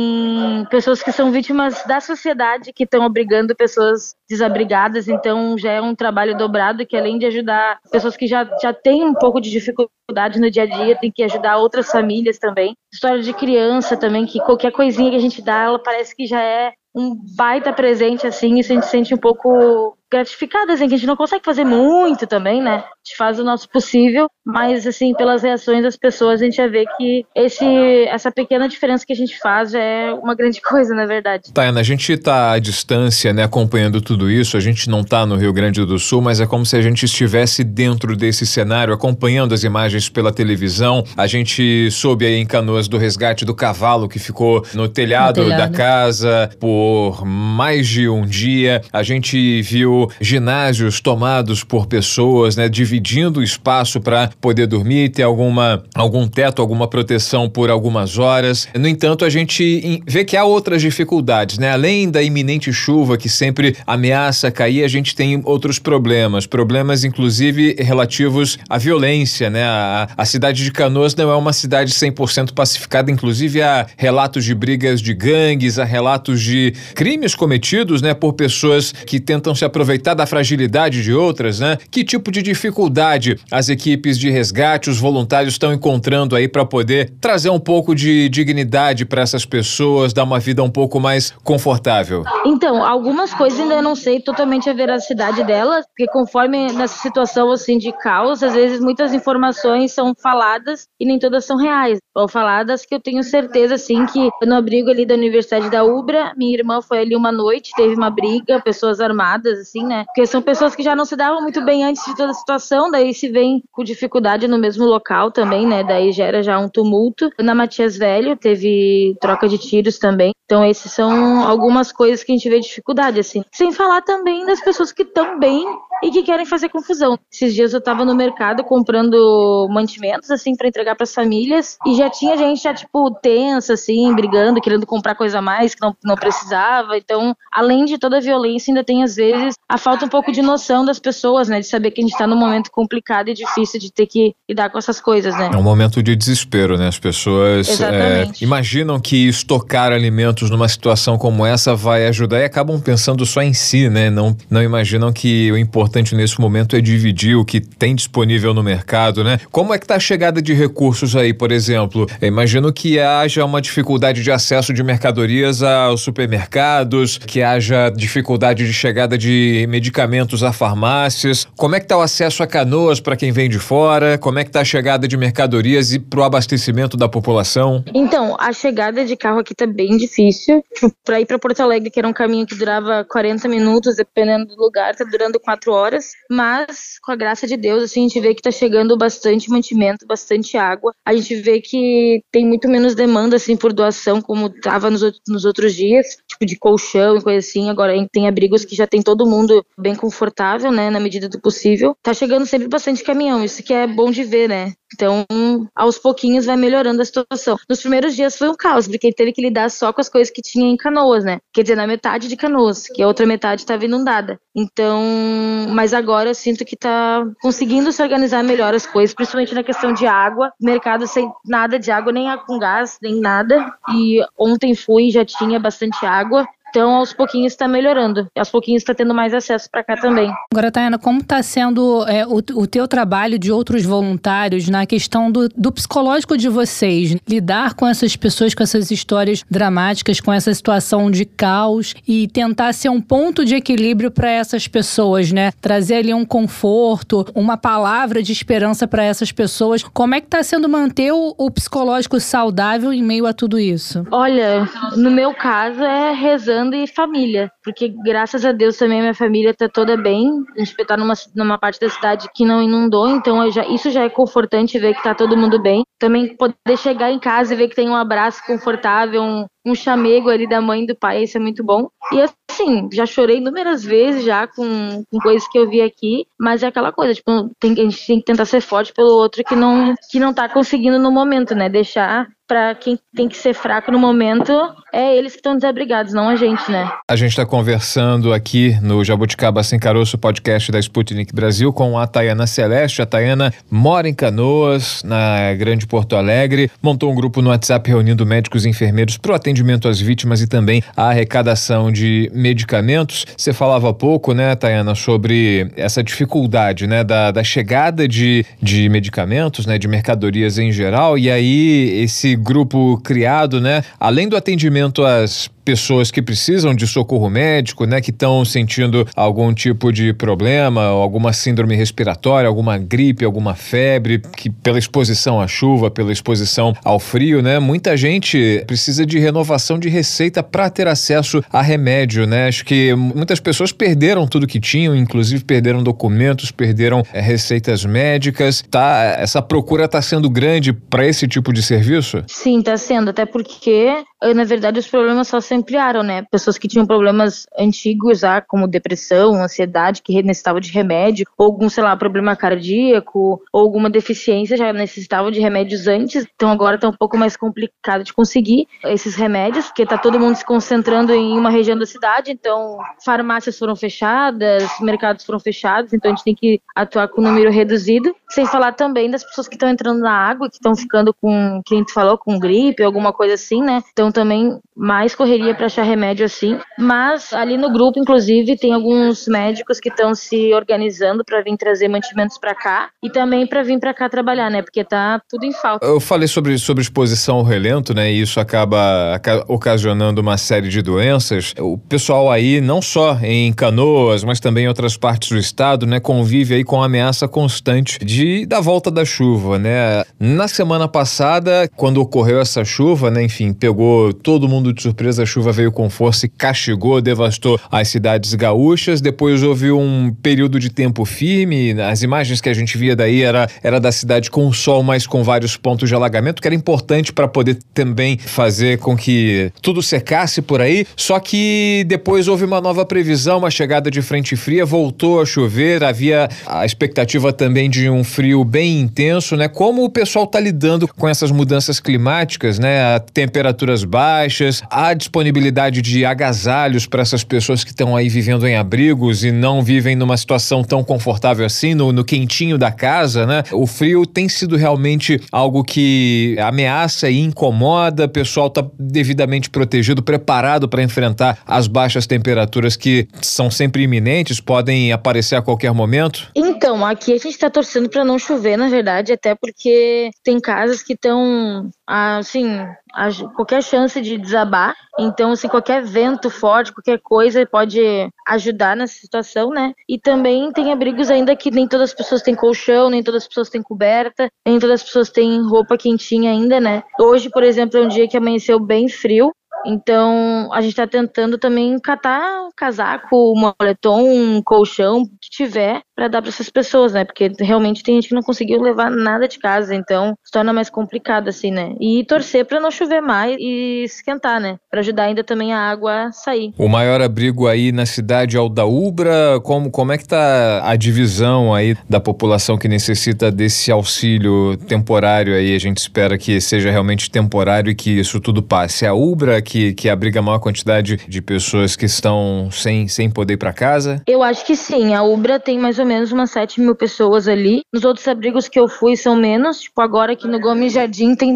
Tem pessoas que são vítimas da sociedade, que estão abrigando pessoas desabrigadas. Então já é um trabalho dobrado, que além de ajudar pessoas que já têm um pouco de dificuldade no dia a dia, tem que ajudar outras famílias também. História de criança também, que qualquer coisinha que a gente dá, ela parece que já é um baita presente, assim, e a gente se sente um pouco gratificada, assim, que a gente não consegue fazer muito também, né? A gente faz o nosso possível, mas, assim, pelas reações das pessoas, a gente já vê que essa pequena diferença que a gente faz já é uma grande coisa, na verdade. Tayana, a gente tá à distância, né, acompanhando tudo isso, a gente não tá no Rio Grande do Sul, mas é como se a gente estivesse dentro desse cenário, acompanhando as imagens pela televisão. A gente soube aí em Canoas do resgate do cavalo que ficou no telhado da casa por mais de um dia. A gente viu ginásios tomados por pessoas, né, dividindo o espaço para poder dormir, ter algum teto, alguma proteção por algumas horas. No entanto, a gente vê que há outras dificuldades, né? Além da iminente chuva que sempre ameaça cair, a gente tem outros problemas inclusive relativos à violência, né? A cidade de Canoas não é uma cidade 100% pacificada, inclusive há relatos de brigas de gangues, há relatos de crimes cometidos, né, por pessoas que tentam se aproveitar da fragilidade de outras, né? Que tipo de dificuldade as equipes de resgate, os voluntários estão encontrando aí para poder trazer um pouco de dignidade para essas pessoas, dar uma vida um pouco mais confortável? Então, algumas coisas ainda eu não sei totalmente a veracidade delas, porque conforme nessa situação assim de caos, às vezes muitas informações são faladas e nem todas são reais. Ou faladas que eu tenho certeza assim que no abrigo ali da Universidade da Ubra, minha irmã foi ali uma noite, teve uma briga, pessoas armadas assim, né? Porque são pessoas que já não se davam muito bem antes de toda a situação, daí se vem com dificuldade no mesmo local também, né? Daí gera já um tumulto. Na Matias Velho teve troca de tiros também. Então esses são algumas coisas que a gente vê dificuldade assim. Sem falar também das pessoas que estão bem e que querem fazer confusão. Esses dias eu tava no mercado comprando mantimentos assim para entregar para as famílias e já tinha gente tipo tensa assim, brigando, querendo comprar coisa a mais que não precisava. Então, além de toda a violência, ainda tem às vezes a falta um pouco de noção das pessoas, né, de saber que a gente tá num momento complicado e difícil de ter que lidar com essas coisas, né? É um momento de desespero, né? As pessoas imaginam que estocar alimentos numa situação como essa vai ajudar e acabam pensando só em si, né? Não imaginam que o importante nesse momento é dividir o que tem disponível no mercado, né? Como é que tá a chegada de recursos aí, por exemplo? Eu imagino que haja uma dificuldade de acesso de mercadorias aos supermercados, que haja dificuldade de chegada de medicamentos a farmácias. Como é que tá o acesso a Canoas para quem vem de fora? Como é que tá a chegada de mercadorias e pro abastecimento da população? Então, a chegada de carro aqui tá bem difícil. Para ir para Porto Alegre, que era um caminho que durava 40 minutos, dependendo do lugar, tá durando 4 horas. Mas, com a graça de Deus, assim, a gente vê que tá chegando bastante mantimento, bastante água. A gente vê que tem muito menos demanda, assim, por doação, como tava nos outros dias, tipo de colchão e coisa assim. Agora tem abrigos que já tem todo mundo bem confortável, né, na medida do possível. Tá chegando sempre bastante caminhão, isso que é bom de ver, né? Então, aos pouquinhos vai melhorando a situação. Nos primeiros dias foi um caos, porque ele teve que lidar só com as coisas que tinha em Canoas, né? Quer dizer, na metade de Canoas, que a outra metade estava inundada. Então, mas agora eu sinto que tá conseguindo se organizar melhor as coisas, principalmente na questão de água. Mercado sem nada de água, nem com gás, nem nada. E ontem fui e já tinha bastante água. Então, aos pouquinhos está melhorando. Aos pouquinhos está tendo mais acesso para cá também. Agora, Tayana, como está sendo o teu trabalho de outros voluntários na questão do psicológico de vocês? Lidar com essas pessoas, com essas histórias dramáticas, com essa situação de caos e tentar ser um ponto de equilíbrio para essas pessoas, né? Trazer ali um conforto, uma palavra de esperança para essas pessoas. Como é que está sendo manter o psicológico saudável em meio a tudo isso? Olha, no meu caso é rezando e família, porque graças a Deus também a minha família tá toda bem. A gente tá numa parte da cidade que não inundou, então isso já é confortante ver que tá todo mundo bem. Também poder chegar em casa e ver que tem um abraço confortável, um chamego ali da mãe e do pai, isso é muito bom. E assim, já chorei inúmeras vezes já com coisas que eu vi aqui, mas é aquela coisa, tipo, a gente tem que tentar ser forte pelo outro que não tá conseguindo no momento, né? Deixar pra quem tem que ser fraco no momento, é eles que estão desabrigados, não a gente, né? A gente está conversando aqui no Jabuticaba Sem Caroço, podcast da Sputnik Brasil, com a Tayana Celeste. A Tayana mora em Canoas, na Grande Porto Alegre, montou um grupo no WhatsApp reunindo médicos e enfermeiros para o atendimento às vítimas e também a arrecadação de medicamentos. Você falava há pouco, né, Tayana, sobre essa dificuldade, né, da chegada de medicamentos, né, de mercadorias em geral, e aí esse grupo criado, né, além do atendimento às pessoas que precisam de socorro médico, né, que estão sentindo algum tipo de problema, alguma síndrome respiratória, alguma gripe, alguma febre, que pela exposição à chuva, pela exposição ao frio, né, muita gente precisa de renovação de receita para ter acesso a remédio, né? Acho que muitas pessoas perderam tudo que tinham, inclusive perderam documentos, perderam receitas médicas. Essa procura está sendo grande para esse tipo de serviço? Sim, está sendo, até porque na verdade os problemas só se ampliaram, né? Pessoas que tinham problemas antigos já, como depressão, ansiedade, que necessitavam de remédio, ou algum, sei lá, problema cardíaco, ou alguma deficiência, já necessitavam de remédios antes, então agora tá um pouco mais complicado de conseguir esses remédios, porque tá todo mundo se concentrando em uma região da cidade, então farmácias foram fechadas, mercados foram fechados, então a gente tem que atuar com um número reduzido, sem falar também das pessoas que estão entrando na água, que estão ficando com, que a gente falou, com gripe, alguma coisa assim, né? Então também mais correria para achar remédio assim, mas ali no grupo, inclusive, tem alguns médicos que estão se organizando para vir trazer mantimentos para cá e também para vir para cá trabalhar, né? Porque tá tudo em falta. Eu falei sobre exposição ao relento, né? E isso acaba ocasionando uma série de doenças. O pessoal aí, não só em Canoas, mas também em outras partes do estado, né? Convive aí com a ameaça constante da volta da chuva, né? Na semana passada, quando ocorreu essa chuva, né? Enfim, pegou todo mundo de surpresa, a chuva veio com força e castigou, devastou as cidades gaúchas. Depois houve um período de tempo firme. As imagens que a gente via daí era da cidade com o sol, mas com vários pontos de alagamento, que era importante para poder também fazer com que tudo secasse por aí. Só que depois houve uma nova previsão, uma chegada de frente fria, voltou a chover, havia a expectativa também de um frio bem intenso, né? Como o pessoal está lidando com essas mudanças climáticas, né? Temperaturas baixas, a disponibilidade de agasalhos para essas pessoas que estão aí vivendo em abrigos e não vivem numa situação tão confortável assim, no quentinho da casa, né? O frio tem sido realmente algo que ameaça e incomoda, o pessoal está devidamente protegido, preparado para enfrentar as baixas temperaturas que são sempre iminentes, podem aparecer a qualquer momento? Então, aqui a gente está torcendo para não chover, na verdade, até porque tem casas que estão, assim, qualquer chance de desabar, então, assim, qualquer vento forte, qualquer coisa pode ajudar nessa situação, né? E também tem abrigos ainda que nem todas as pessoas têm colchão, nem todas as pessoas têm coberta, nem todas as pessoas têm roupa quentinha ainda, né? Hoje, por exemplo, é um dia que amanheceu bem frio, então a gente tá tentando também catar casaco, moletom, colchão, que tiver, pra dar pra essas pessoas, né? Porque realmente tem gente que não conseguiu levar nada de casa, então se torna mais complicado, assim, né? E torcer pra não chover mais e esquentar, né? Pra ajudar ainda também a água a sair. O maior abrigo aí na cidade é o da Ubra. Como é que tá a divisão aí da população que necessita desse auxílio temporário aí? A gente espera que seja realmente temporário e que isso tudo passe. A Ubra que abriga a maior quantidade de pessoas que estão sem poder ir para casa? Eu acho que sim. A Ubra tem mais ou menos umas 7.000 pessoas ali. Nos outros abrigos que eu fui são menos. Tipo, agora aqui no Gomes Jardim tem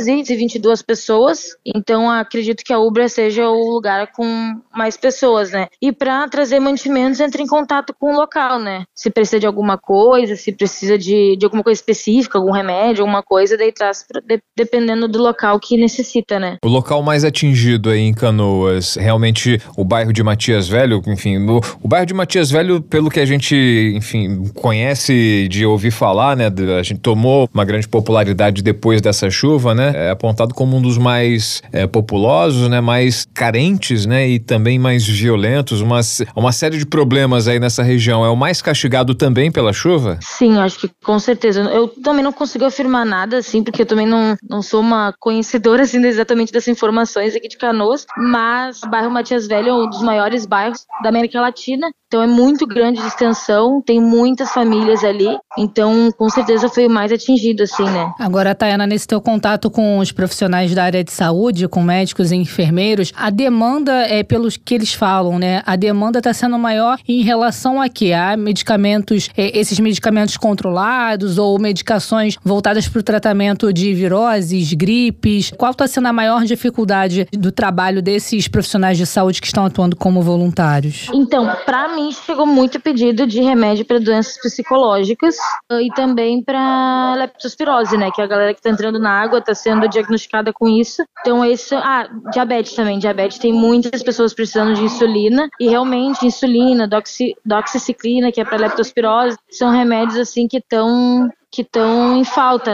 222 pessoas. Então, acredito que a Ubra seja o lugar com mais pessoas, né? E para trazer mantimentos, entre em contato com o local, né? Se precisa de alguma coisa, se precisa de alguma coisa específica, algum remédio, alguma coisa, daí traz dependendo do local que necessita, né? O local mais atingido aí em Canoas, realmente o bairro de Matias Velho, enfim, o bairro de Matias Velho, pelo que a gente, enfim, conhece de ouvir falar, né, a gente tomou uma grande popularidade depois dessa chuva, né, é apontado como um dos mais populosos, né, mais carentes, né, e também mais violentos, uma série de problemas aí nessa região. É o mais castigado também pela chuva? Sim, acho que com certeza. Eu também não consigo afirmar nada, assim, porque eu também não sou uma conhecedora, assim, exatamente dessas informações aqui de Canoas, mas o bairro Matias Velho é um dos maiores bairros da América Latina, então é muito grande de extensão, tem muitas famílias ali, então com certeza foi o mais atingido, assim, né? Agora, Tayana, nesse teu contato com os profissionais da área de saúde, com médicos e enfermeiros, a demanda, pelos que eles falam, né? A demanda está sendo maior em relação a quê? A medicamentos, esses medicamentos controlados ou medicações voltadas para o tratamento de viroses, gripes? Qual está sendo a maior dificuldade do trabalho desses profissionais de saúde que estão atuando como voluntários? Então, para mim chegou muito pedido de remédio para doenças psicológicas e também para leptospirose, né? Que a galera que está entrando na água está sendo diagnosticada com isso. Então, diabetes também. Diabetes tem muitas pessoas precisando de insulina e realmente insulina, doxiciclina, que é para leptospirose, são remédios assim que estão em falta, né?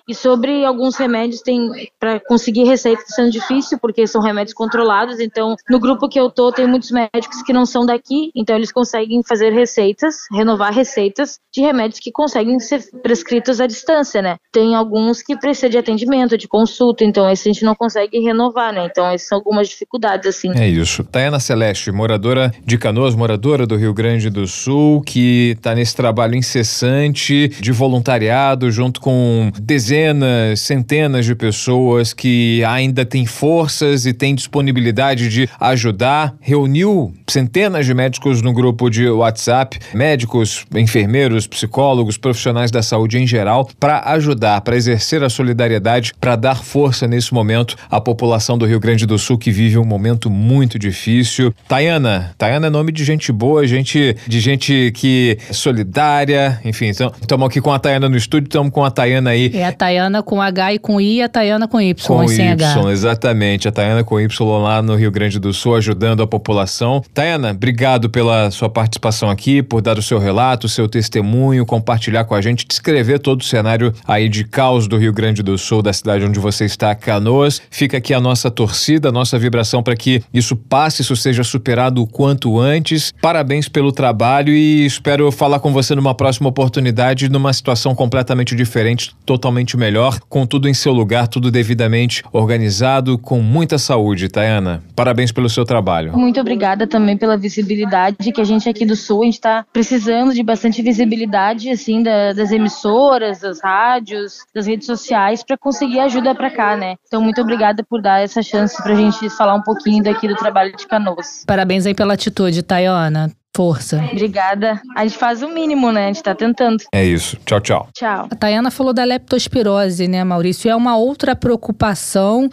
E sobre alguns remédios, para conseguir receita está sendo difícil, porque são remédios controlados. Então, no grupo que eu tô, tem muitos médicos que não são daqui, então eles conseguem fazer receitas, renovar receitas de remédios que conseguem ser prescritos à distância, né? Tem alguns que precisam de atendimento, de consulta, então esse a gente não consegue renovar, né? Então, essas são algumas dificuldades, assim. É isso. Tayana Celeste, moradora de Canoas, moradora do Rio Grande do Sul, que está nesse trabalho incessante de voluntariado, junto com dezenas, centenas de pessoas que ainda têm forças e têm disponibilidade de ajudar. Reuniu centenas de médicos no grupo de WhatsApp, médicos, enfermeiros, psicólogos, profissionais da saúde em geral, para ajudar, para exercer a solidariedade, para dar força nesse momento à população do Rio Grande do Sul, que vive um momento muito difícil. Tayana é nome de gente boa, de gente que é solidária, enfim, então estamos aqui com a Tayana no estúdio, estamos com a Tayana aí. É a Tayana com H e com I e a Tayana com Y, com sem Y, H. Exatamente, a Tayana com Y lá no Rio Grande do Sul, ajudando a população. Tayana, obrigado pela sua participação aqui, por dar o seu relato, o seu testemunho, compartilhar com a gente, descrever todo o cenário aí de caos do Rio Grande do Sul, da cidade onde você está, Canoas. Fica aqui a nossa torcida, a nossa vibração para que isso passe, isso seja superado o quanto antes. Parabéns pelo trabalho e espero falar com você numa próxima oportunidade, numa situação completamente diferente, totalmente melhor, com tudo em seu lugar, tudo devidamente organizado, com muita saúde, Tayana. Parabéns pelo seu trabalho. Muito obrigada também pela visibilidade, que a gente aqui do Sul, a gente está precisando de bastante visibilidade, assim, das emissoras, das rádios, das redes sociais, para conseguir ajuda para cá, né? Então, muito obrigada por dar essa chance pra gente falar um pouquinho daqui do trabalho de Canoas. Parabéns aí pela atitude, Tayana. Força. Obrigada. A gente faz o mínimo, né? A gente tá tentando. É isso. Tchau, tchau. Tchau. A Tayana falou da leptospirose, né, Maurício? É uma outra preocupação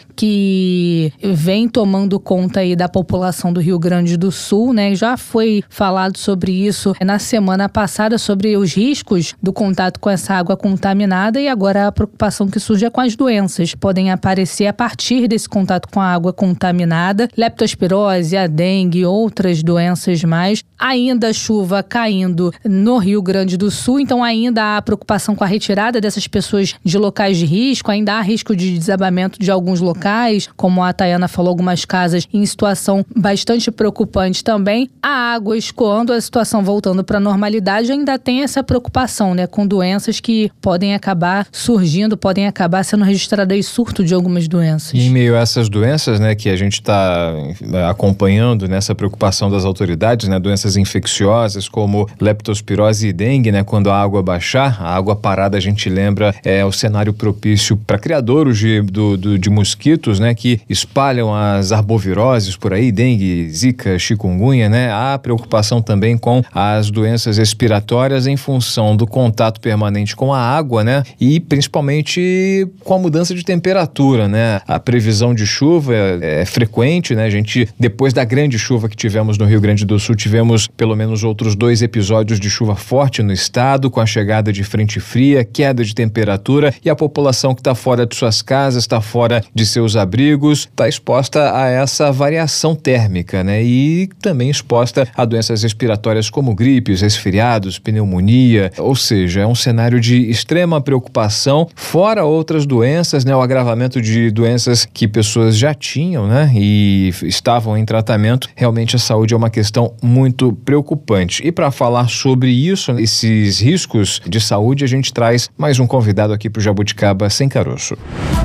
que vem tomando conta aí da população do Rio Grande do Sul, né? Já foi falado sobre isso na semana passada, sobre os riscos do contato com essa água contaminada, e agora a preocupação que surge é com as doenças que podem aparecer a partir desse contato com a água contaminada. Leptospirose, a dengue e outras doenças mais. Ainda chuva caindo no Rio Grande do Sul, então ainda há preocupação com a retirada dessas pessoas de locais de risco, ainda há risco de desabamento de alguns locais, como a Tayana falou, algumas casas em situação bastante preocupante também. A água escoando, a situação voltando para a normalidade, ainda tem essa preocupação, né, com doenças que podem acabar surgindo, podem acabar sendo registradas surto de algumas doenças. E em meio a essas doenças, né, que a gente está acompanhando nessa preocupação das autoridades, né, doenças infecciosas como leptospirose e dengue, né? Quando a água baixar, a água parada, a gente lembra, é o cenário propício para criadouros de mosquitos, né? Que espalham as arboviroses por aí, dengue, zika, chikungunya, né? Há preocupação também com as doenças respiratórias em função do contato permanente com a água, né? E principalmente com a mudança de temperatura, né? A previsão de chuva é frequente, né? A gente, depois da grande chuva que tivemos no Rio Grande do Sul, tivemos pelo menos outros 2 episódios de chuva forte no estado, com a chegada de frente fria, queda de temperatura, e a população que está fora de suas casas, está fora de seus abrigos, está exposta a essa variação térmica, né? E também exposta a doenças respiratórias como gripes, resfriados, pneumonia, ou seja, é um cenário de extrema preocupação, fora outras doenças, né? O agravamento de doenças que pessoas já tinham, né? E estavam em tratamento. Realmente a saúde é uma questão muito preocupante. E para falar sobre isso, esses riscos de saúde, a gente traz mais um convidado aqui para o Jabuticaba Sem Caroço.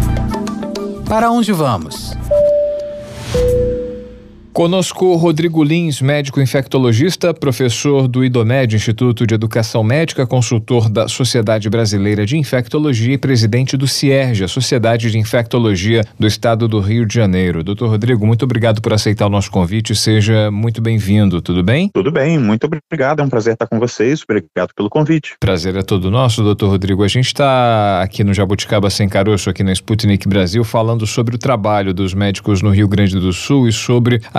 Para onde vamos? Conosco Rodrigo Lins, médico infectologista, professor do IDOMED, Instituto de Educação Médica, consultor da Sociedade Brasileira de Infectologia e presidente do CIERJ, a Sociedade de Infectologia do Estado do Rio de Janeiro. Doutor Rodrigo, muito obrigado por aceitar o nosso convite, seja muito bem-vindo, tudo bem? Tudo bem, muito obrigado, é um prazer estar com vocês, obrigado pelo convite. Prazer é todo nosso, doutor Rodrigo. A gente está aqui no Jabuticaba Sem Caroço, aqui na Sputnik Brasil, falando sobre o trabalho dos médicos no Rio Grande do Sul e sobre a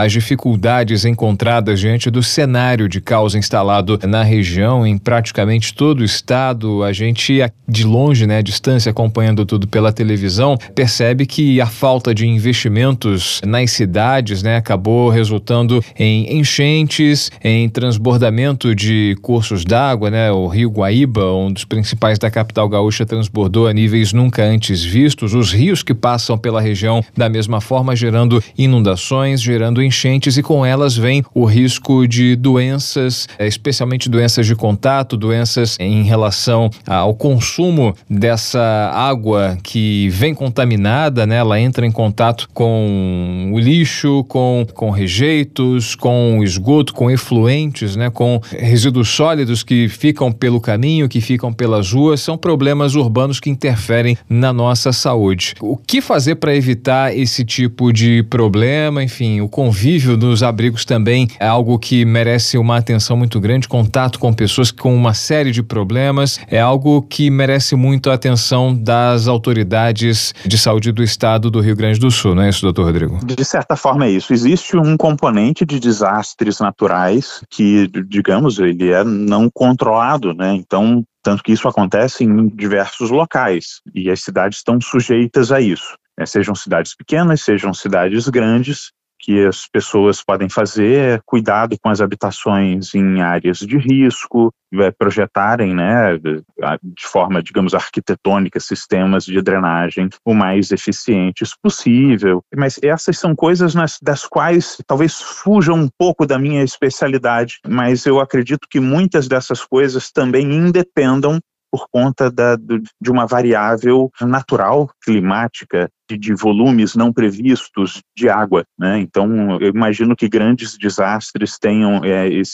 as dificuldades encontradas diante do cenário de caos instalado na região, em praticamente todo o estado. A gente, de longe, né, à distância, acompanhando tudo pela televisão, percebe que a falta de investimentos nas cidades, né, acabou resultando em enchentes, em transbordamento de cursos d'água, né? O Rio Guaíba, um dos principais da capital gaúcha, transbordou a níveis nunca antes vistos. Os rios que passam pela região da mesma forma, gerando inundações, gerando enchentes, e com elas vem o risco de doenças, especialmente doenças de contato, doenças em relação ao consumo dessa água que vem contaminada, né? Ela entra em contato com o lixo, com rejeitos, com o esgoto, com efluentes, né? Com resíduos sólidos que ficam pelo caminho, que ficam pelas ruas. São problemas urbanos que interferem na nossa saúde. O que fazer para evitar esse tipo de problema? Enfim, o convívio nos abrigos também é algo que merece uma atenção muito grande. Contato com pessoas com uma série de problemas é algo que merece muito a atenção das autoridades de saúde do estado do Rio Grande do Sul, não é isso, doutor Rodrigo? De certa forma é isso. Existe um componente de desastres naturais que, digamos, ele é não controlado, né? Então, tanto que isso acontece em diversos locais e as cidades estão sujeitas a isso, né? Sejam cidades pequenas, sejam cidades grandes. Que as pessoas podem fazer é cuidado com as habitações em áreas de risco, projetarem, né, de forma, digamos, arquitetônica, sistemas de drenagem o mais eficientes possível. Mas essas são coisas das quais talvez fujam um pouco da minha especialidade, mas eu acredito que muitas dessas coisas também independam por conta de uma variável natural, climática, de volumes não previstos de água, né? Então, eu imagino que grandes desastres tenham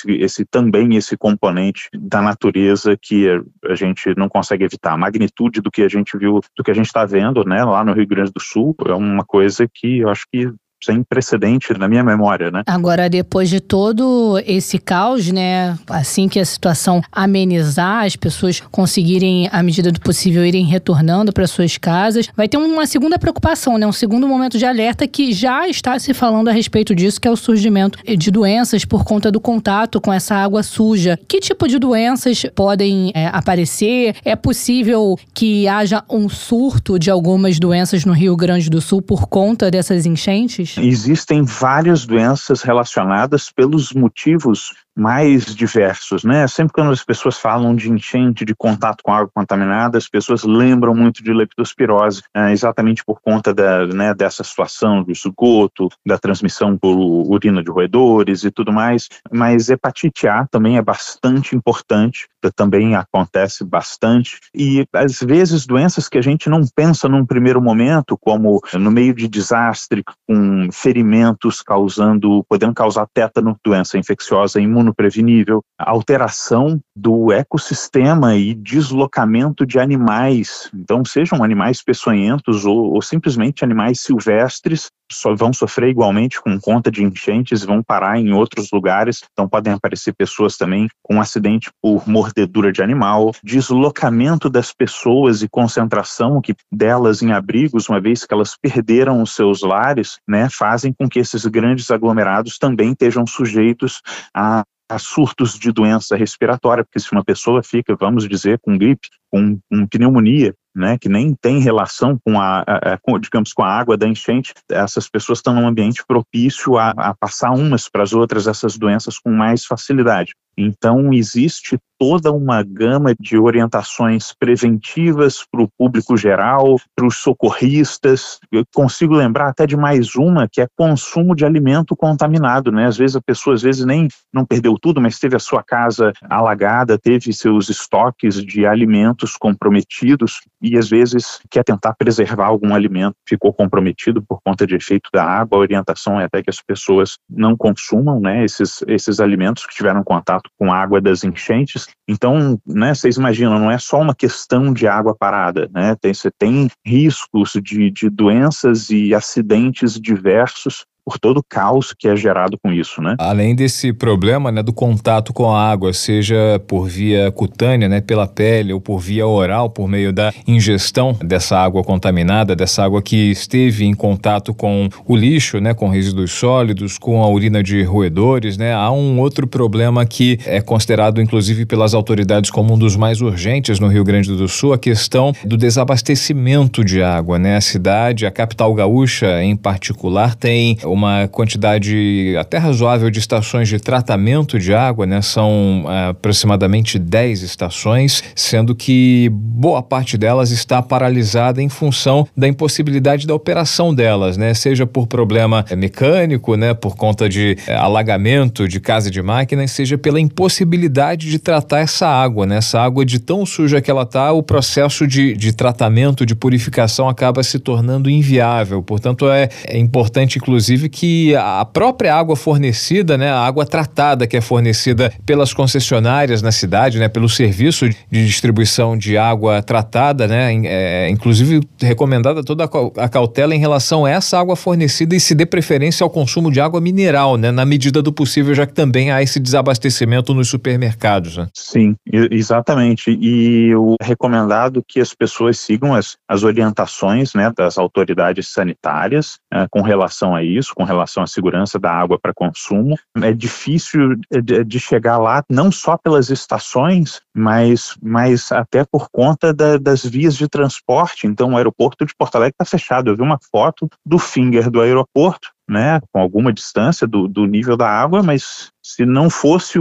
também esse componente da natureza que a gente não consegue evitar. A magnitude do que a gente viu, do que a gente está vendo, né, lá no Rio Grande do Sul, é uma coisa que eu acho que sem precedente na minha memória, né? Agora, depois de todo esse caos, né, assim que a situação amenizar, as pessoas conseguirem, à medida do possível, irem retornando para suas casas, vai ter uma segunda preocupação, né, um segundo momento de alerta que já está se falando a respeito disso, que é o surgimento de doenças por conta do contato com essa água suja. Que tipo de doenças podem aparecer? É possível que haja um surto de algumas doenças no Rio Grande do Sul por conta dessas enchentes? Existem várias doenças relacionadas pelos motivos mais diversos, né? Sempre quando as pessoas falam de enchente, de contato com água contaminada, as pessoas lembram muito de leptospirose, exatamente por conta dessa situação do esgoto, da transmissão por urina de roedores e tudo mais. Mas hepatite A também é bastante importante, também acontece bastante. E, às vezes, doenças que a gente não pensa num primeiro momento, como no meio de desastre, com ferimentos podendo causar tétano, doença infecciosa imunoprevenível, alteração do ecossistema e deslocamento de animais. Então, sejam animais peçonhentos ou simplesmente animais silvestres, vão sofrer igualmente com conta de enchentes, vão parar em outros lugares. Então, podem aparecer pessoas também com acidente por mordedura de animal, deslocamento das pessoas e concentração delas em abrigos, uma vez que elas perderam os seus lares, né, fazem com que esses grandes aglomerados também estejam sujeitos a surtos de doença respiratória, porque se uma pessoa fica, vamos dizer, com gripe, com pneumonia, né, que nem tem relação com com a água da enchente, essas pessoas estão num ambiente propício a passar umas para as outras essas doenças com mais facilidade. Então, existe toda uma gama de orientações preventivas para o público geral, para os socorristas. Eu consigo lembrar até de mais uma, que é consumo de alimento contaminado, né? Às vezes a pessoa nem não perdeu tudo, mas teve a sua casa alagada, teve seus estoques de alimentos comprometidos e às vezes quer tentar preservar algum alimento, ficou comprometido por conta de efeito da água. A orientação é até que as pessoas não consumam, né, esses alimentos que tiveram contato com a água das enchentes. Então, né, vocês imaginam, não é só uma questão de água parada, né? Você tem riscos de doenças e acidentes diversos por todo o caos que é gerado com isso, né? Além desse problema, né, do contato com a água, seja por via cutânea, né, pela pele, ou por via oral, por meio da ingestão dessa água contaminada, dessa água que esteve em contato com o lixo, né, com resíduos sólidos, com a urina de roedores, né, há um outro problema que é considerado, inclusive, pelas autoridades como um dos mais urgentes no Rio Grande do Sul, a questão do desabastecimento de água, né? A cidade, a capital gaúcha em particular, tem uma quantidade até razoável de estações de tratamento de água, né? São aproximadamente 10 estações, sendo que boa parte delas está paralisada em função da impossibilidade da operação delas, né? Seja por problema mecânico, né? Por conta de alagamento de casa de máquinas, seja pela impossibilidade de tratar essa água, né? Essa água de tão suja que ela está, o processo de tratamento, de purificação acaba se tornando inviável. Portanto, é importante, inclusive, que a própria água fornecida, né? A água tratada que é fornecida pelas concessionárias na cidade, né? Pelo serviço de distribuição de água tratada, né? Inclusive recomendada toda a cautela em relação a essa água fornecida e se dê preferência ao consumo de água mineral, né? Na medida do possível, já que também há esse desabastecimento nos supermercados, né? Sim, exatamente. E o recomendado que as pessoas sigam as orientações, né, das autoridades sanitárias com relação a isso, com relação à segurança da água para consumo. É difícil de chegar lá, não só pelas estações, mas até por conta das vias de transporte. Então, o aeroporto de Porto Alegre está fechado. Eu vi uma foto do finger do aeroporto, né, com alguma distância do nível da água, mas se não fosse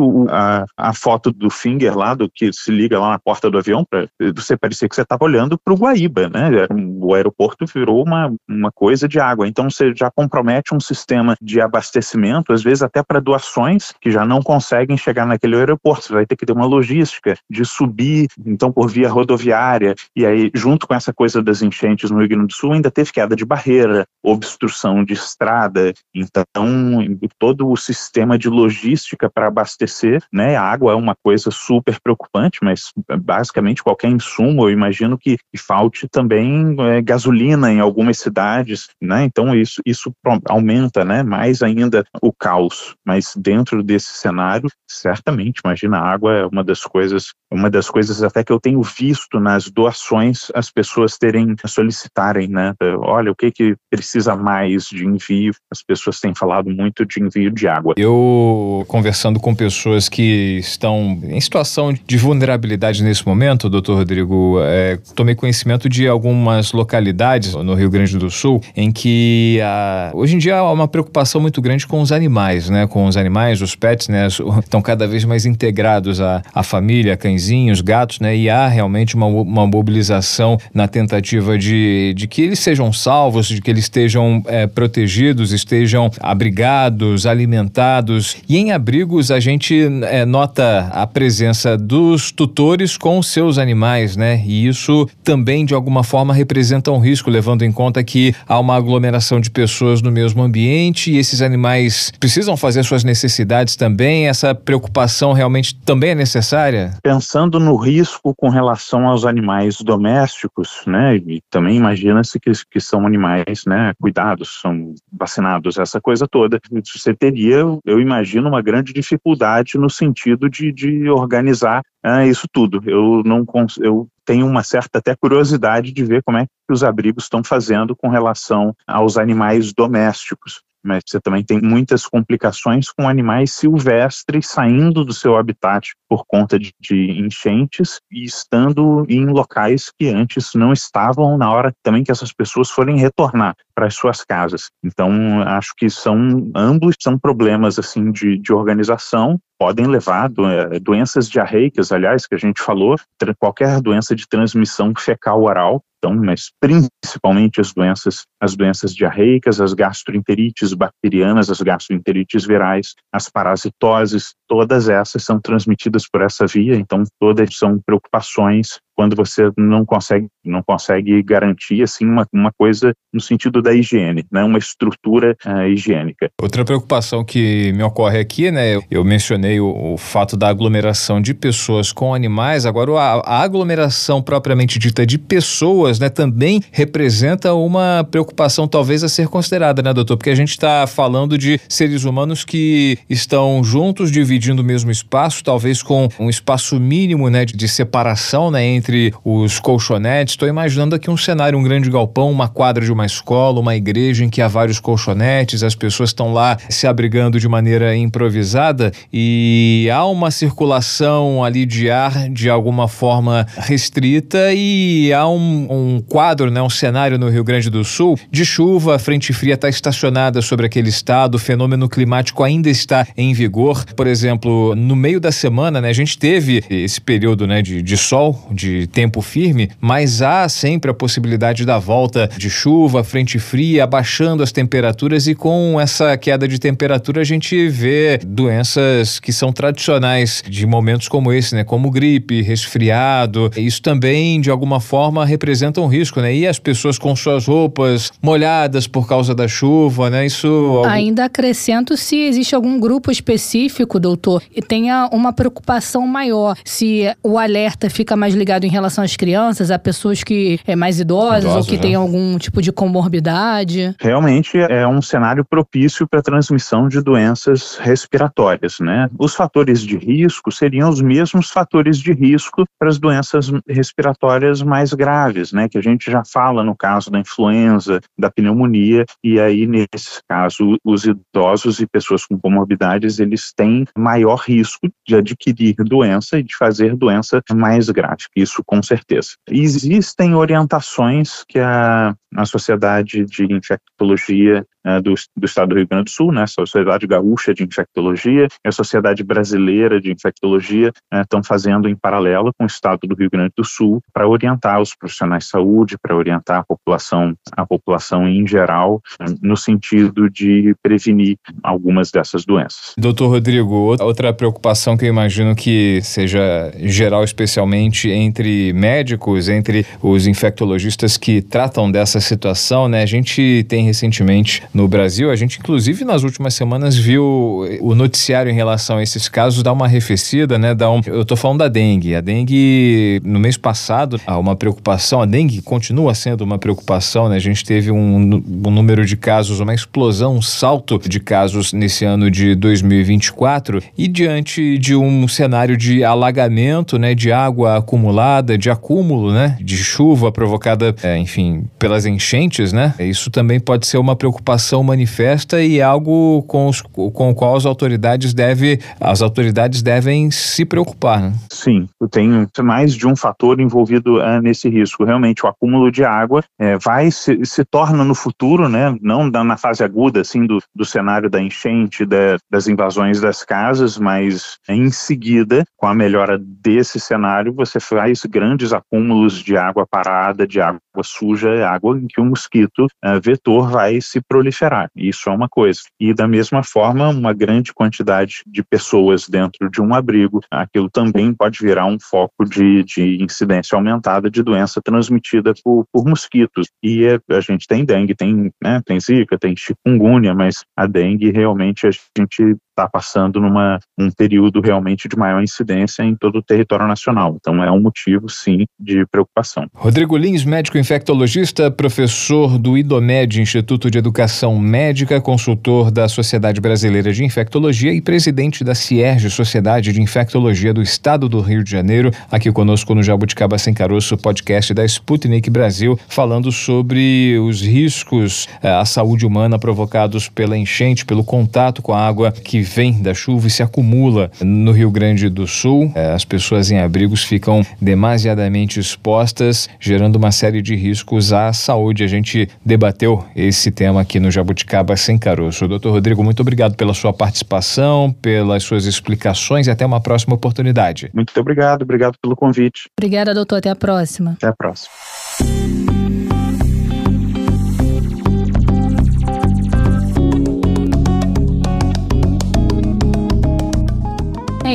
a foto do finger lá, do que se liga lá na porta do avião, você parecia que você estava olhando para o Guaíba, né? O aeroporto virou uma coisa de água. Então você já compromete um sistema de abastecimento, às vezes até para doações que já não conseguem chegar naquele aeroporto. Você vai ter que ter uma logística de subir, então, por via rodoviária. E aí, junto com essa coisa das enchentes no Rio Grande do Sul, ainda teve queda de barreira, obstrução de estrada. Então, todo o sistema de logística para abastecer, né? A água é uma coisa super preocupante, mas basicamente qualquer insumo, eu imagino que falte também gasolina em algumas cidades, né? Então isso aumenta, né, mais ainda o caos. Mas dentro desse cenário, certamente, imagina, a água é uma das coisas até que eu tenho visto nas doações as pessoas solicitarem, né? Olha, o que precisa mais de envio? As pessoas têm falado muito de envio de água. Eu, conversando com pessoas que estão em situação de vulnerabilidade nesse momento, doutor Rodrigo, tomei conhecimento de algumas localidades no Rio Grande do Sul em que hoje em dia há uma preocupação muito grande com os animais, né? Com os animais, os pets, né? Estão cada vez mais integrados à família, cãezinhos, gatos, né? E há realmente uma mobilização na tentativa de que eles sejam salvos, de que eles estejam protegidos, estejam abrigados, alimentados. E em abrigos a gente nota a presença dos tutores com os seus animais, né? E isso também de alguma forma representa um risco, levando em conta que há uma aglomeração de pessoas no mesmo ambiente e esses animais precisam fazer suas necessidades também. Essa preocupação realmente também é necessária? Pensando no risco com relação aos animais domésticos, né? E também imagina-se que são animais, né, cuidados, são vacinados, essa coisa toda. Você teria, eu imagino, uma grande dificuldade no sentido de organizar isso tudo. Eu tenho uma certa até curiosidade de ver como é que os abrigos estão fazendo com relação aos animais domésticos. Mas você também tem muitas complicações com animais silvestres saindo do seu habitat por conta de enchentes e estando em locais que antes não estavam na hora também que essas pessoas forem retornar para as suas casas. Então, acho que ambos são problemas assim de organização. Podem levar doenças diarreicas, aliás, que a gente falou, qualquer doença de transmissão fecal-oral. Então, mas principalmente as doenças diarreicas, as gastroenterites bacterianas, as gastroenterites virais, as parasitoses, todas essas são transmitidas por essa via, então todas são preocupações quando você não consegue garantir assim uma coisa no sentido da higiene, né, uma estrutura higiênica. Outra preocupação que me ocorre aqui, né, eu mencionei o fato da aglomeração de pessoas com animais, agora a aglomeração propriamente dita de pessoas, né, também representa uma preocupação talvez a ser considerada, né, doutor? Porque a gente está falando de seres humanos que estão juntos, dividindo o mesmo espaço, talvez com um espaço mínimo, né, de separação, né, entre os colchonetes. Estou imaginando aqui um cenário, um grande galpão, uma quadra de uma escola, uma igreja em que há vários colchonetes, as pessoas estão lá se abrigando de maneira improvisada e há uma circulação ali de ar de alguma forma restrita e há um quadro, né, um cenário no Rio Grande do Sul de chuva, a frente fria está estacionada sobre aquele estado, o fenômeno climático ainda está em vigor. Por exemplo, no meio da semana, né, a gente teve esse período, né, de sol, de tempo firme, mas há sempre a possibilidade da volta de chuva, frente fria, abaixando as temperaturas, e com essa queda de temperatura a gente vê doenças que são tradicionais de momentos como esse, né, como gripe, resfriado. Isso também de alguma forma representa um risco, né? E as pessoas com suas roupas molhadas por causa da chuva, né? Isso... Ainda acrescento se existe algum grupo específico, doutor, e tenha uma preocupação maior, se o alerta fica mais ligado em relação às crianças, a pessoas que mais idosas ou que têm algum tipo de comorbidade. Realmente é um cenário propício para a transmissão de doenças respiratórias, né? Os fatores de risco seriam os mesmos fatores de risco para as doenças respiratórias mais graves, né? Que a gente já fala no caso da influenza, da pneumonia, e aí nesse caso os idosos e pessoas com comorbidades, eles têm maior risco de adquirir doença e de fazer doença mais grave, isso com certeza. Existem orientações que a Sociedade de Infectologia do Estado do Rio Grande do Sul, né, a Sociedade Gaúcha de Infectologia e a Sociedade Brasileira de Infectologia estão fazendo em paralelo com o Estado do Rio Grande do Sul para orientar os profissionais de saúde, para orientar a população em geral, no sentido de prevenir algumas dessas doenças. Doutor Rodrigo, outra preocupação que eu imagino que seja geral, especialmente entre médicos, entre os infectologistas que tratam dessa situação, né? A gente tem recentemente no Brasil, a gente inclusive nas últimas semanas viu o noticiário em relação a esses casos dar uma arrefecida, né? Eu tô falando da dengue. A dengue, no mês passado, há uma preocupação, a dengue continua sendo uma preocupação, né? A gente teve um número de casos, uma explosão, um salto de casos nesse ano de 2024, e diante de um cenário de alagamento, né? De água acumulada, de acúmulo, né? De chuva provocada, enfim, pelas enchentes, né? Isso também pode ser uma preocupação manifesta e algo com o qual as autoridades devem se preocupar, né? Sim, tem mais de um fator envolvido nesse risco. Realmente, o acúmulo de água se torna no futuro, né? Não na fase aguda, assim, do cenário da enchente, das invasões das casas, mas em seguida, com a melhora desse cenário, você faz grandes acúmulos de água parada, de água suja, água em que o mosquito vetor vai se proliferar. Isso é uma coisa. E da mesma forma, uma grande quantidade de pessoas dentro de um abrigo, aquilo também pode virar um foco de incidência aumentada de doença transmitida por mosquitos. E a gente tem dengue, tem zika, tem chikungunya, mas a dengue realmente a gente está passando num período realmente de maior incidência em todo o território nacional. Então é um motivo, sim, de preocupação. Rodrigo Lins, médico infectologista, professor do IDOMED, Instituto de Educação Médica, consultor da Sociedade Brasileira de Infectologia e presidente da CIERJ, Sociedade de Infectologia do Estado do Rio de Janeiro, aqui conosco no Jabuticaba Sem Caroço, podcast da Sputnik Brasil, falando sobre os riscos à saúde humana provocados pela enchente, pelo contato com a água que vem da chuva e se acumula no Rio Grande do Sul. As pessoas em abrigos ficam demasiadamente expostas, gerando uma série de riscos à saúde. A gente debateu esse tema aqui no Jabuticaba Sem Caroço. Doutor Rodrigo, muito obrigado pela sua participação, pelas suas explicações e até uma próxima oportunidade. Muito obrigado pelo convite. Obrigada, doutor. Até a próxima. Até a próxima.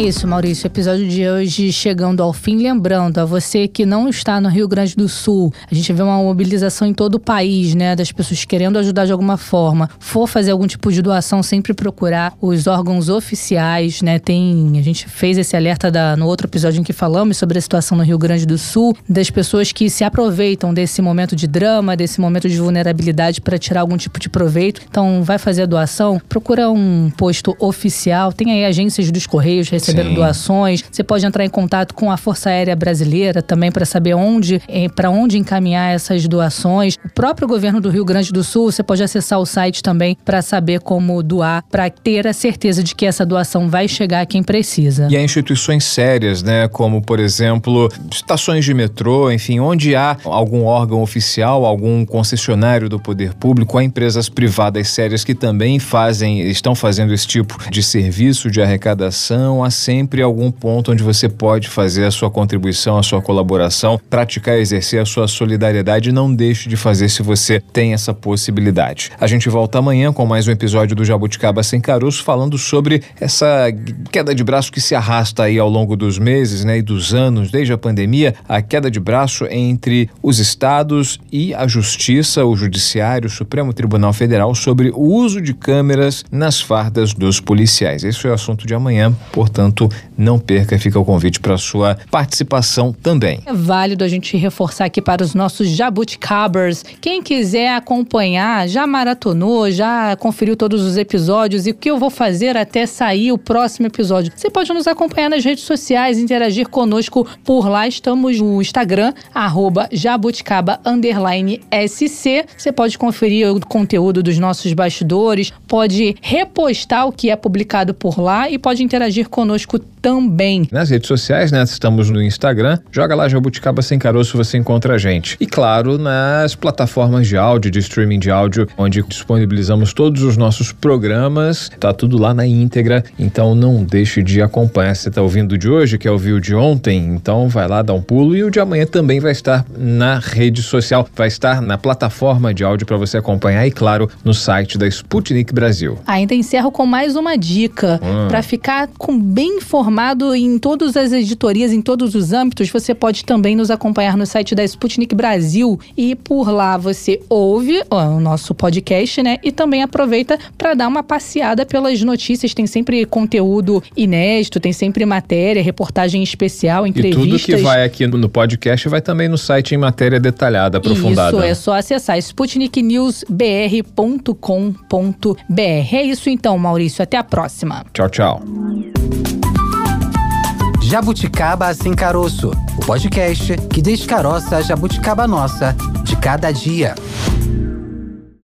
isso, Maurício. O episódio de hoje chegando ao fim. Lembrando, a você que não está no Rio Grande do Sul, a gente vê uma mobilização em todo o país, né? Das pessoas querendo ajudar de alguma forma. For fazer algum tipo de doação, sempre procurar os órgãos oficiais, né? A gente fez esse alerta no outro episódio em que falamos sobre a situação no Rio Grande do Sul, das pessoas que se aproveitam desse momento de drama, desse momento de vulnerabilidade para tirar algum tipo de proveito. Então, vai fazer a doação, procura um posto oficial. Tem aí agências dos Correios recebendo doações. Você pode entrar em contato com a Força Aérea Brasileira também para saber para onde encaminhar essas doações. O próprio governo do Rio Grande do Sul, você pode acessar o site também para saber como doar, para ter a certeza de que essa doação vai chegar a quem precisa. E há instituições sérias, né? Como, por exemplo, estações de metrô, enfim, onde há algum órgão oficial, algum concessionário do poder público, há empresas privadas sérias que também estão fazendo esse tipo de serviço de arrecadação. Há sempre algum ponto onde você pode fazer a sua contribuição, a sua colaboração, praticar, exercer a sua solidariedade. Não deixe de fazer se você tem essa possibilidade. A gente volta amanhã com mais um episódio do Jabuticaba Sem Caroço, falando sobre essa queda de braço que se arrasta aí ao longo dos meses, né, e dos anos, desde a pandemia, a queda de braço entre os estados e a Justiça, o Judiciário, o Supremo Tribunal Federal, sobre o uso de câmeras nas fardas dos policiais. Esse é o assunto de amanhã, portanto, não perca, fica o convite para a sua participação também. É válido a gente reforçar aqui para os nossos jabuticabers. Quem quiser acompanhar, já maratonou, já conferiu todos os episódios e o que eu vou fazer até sair o próximo episódio. Você pode nos acompanhar nas redes sociais, interagir conosco por lá. Estamos no Instagram, @jabuticaba_SC. Você pode conferir o conteúdo dos nossos bastidores, pode repostar o que é publicado por lá e pode interagir conosco também. Nas redes sociais, né? Estamos no Instagram, joga lá Jabuticaba Sem Caroço, você encontra a gente. E claro, nas plataformas de áudio, de streaming de áudio, onde disponibilizamos todos os nossos programas, tá tudo lá na íntegra, então não deixe de acompanhar. Você tá ouvindo o de hoje, quer ouvir o de ontem, então vai lá, dá um pulo, e o de amanhã também vai estar na rede social, vai estar na plataforma de áudio para você acompanhar e, claro, no site da Sputnik Brasil. Ainda encerro com mais uma dica, para ficar bem informado em todas as editorias, em todos os âmbitos. Você pode também nos acompanhar no site da Sputnik Brasil e por lá você ouve o nosso podcast, né? E também aproveita para dar uma passeada pelas notícias. Tem sempre conteúdo inédito, tem sempre matéria, reportagem especial, entrevistas. E tudo que vai aqui no podcast vai também no site em matéria detalhada, aprofundada. Isso, é só acessar sputniknewsbr.com.br. É isso então, Maurício. Até a próxima. Tchau, tchau. Jabuticaba Sem Caroço, o podcast que descaroça a jabuticaba nossa de cada dia.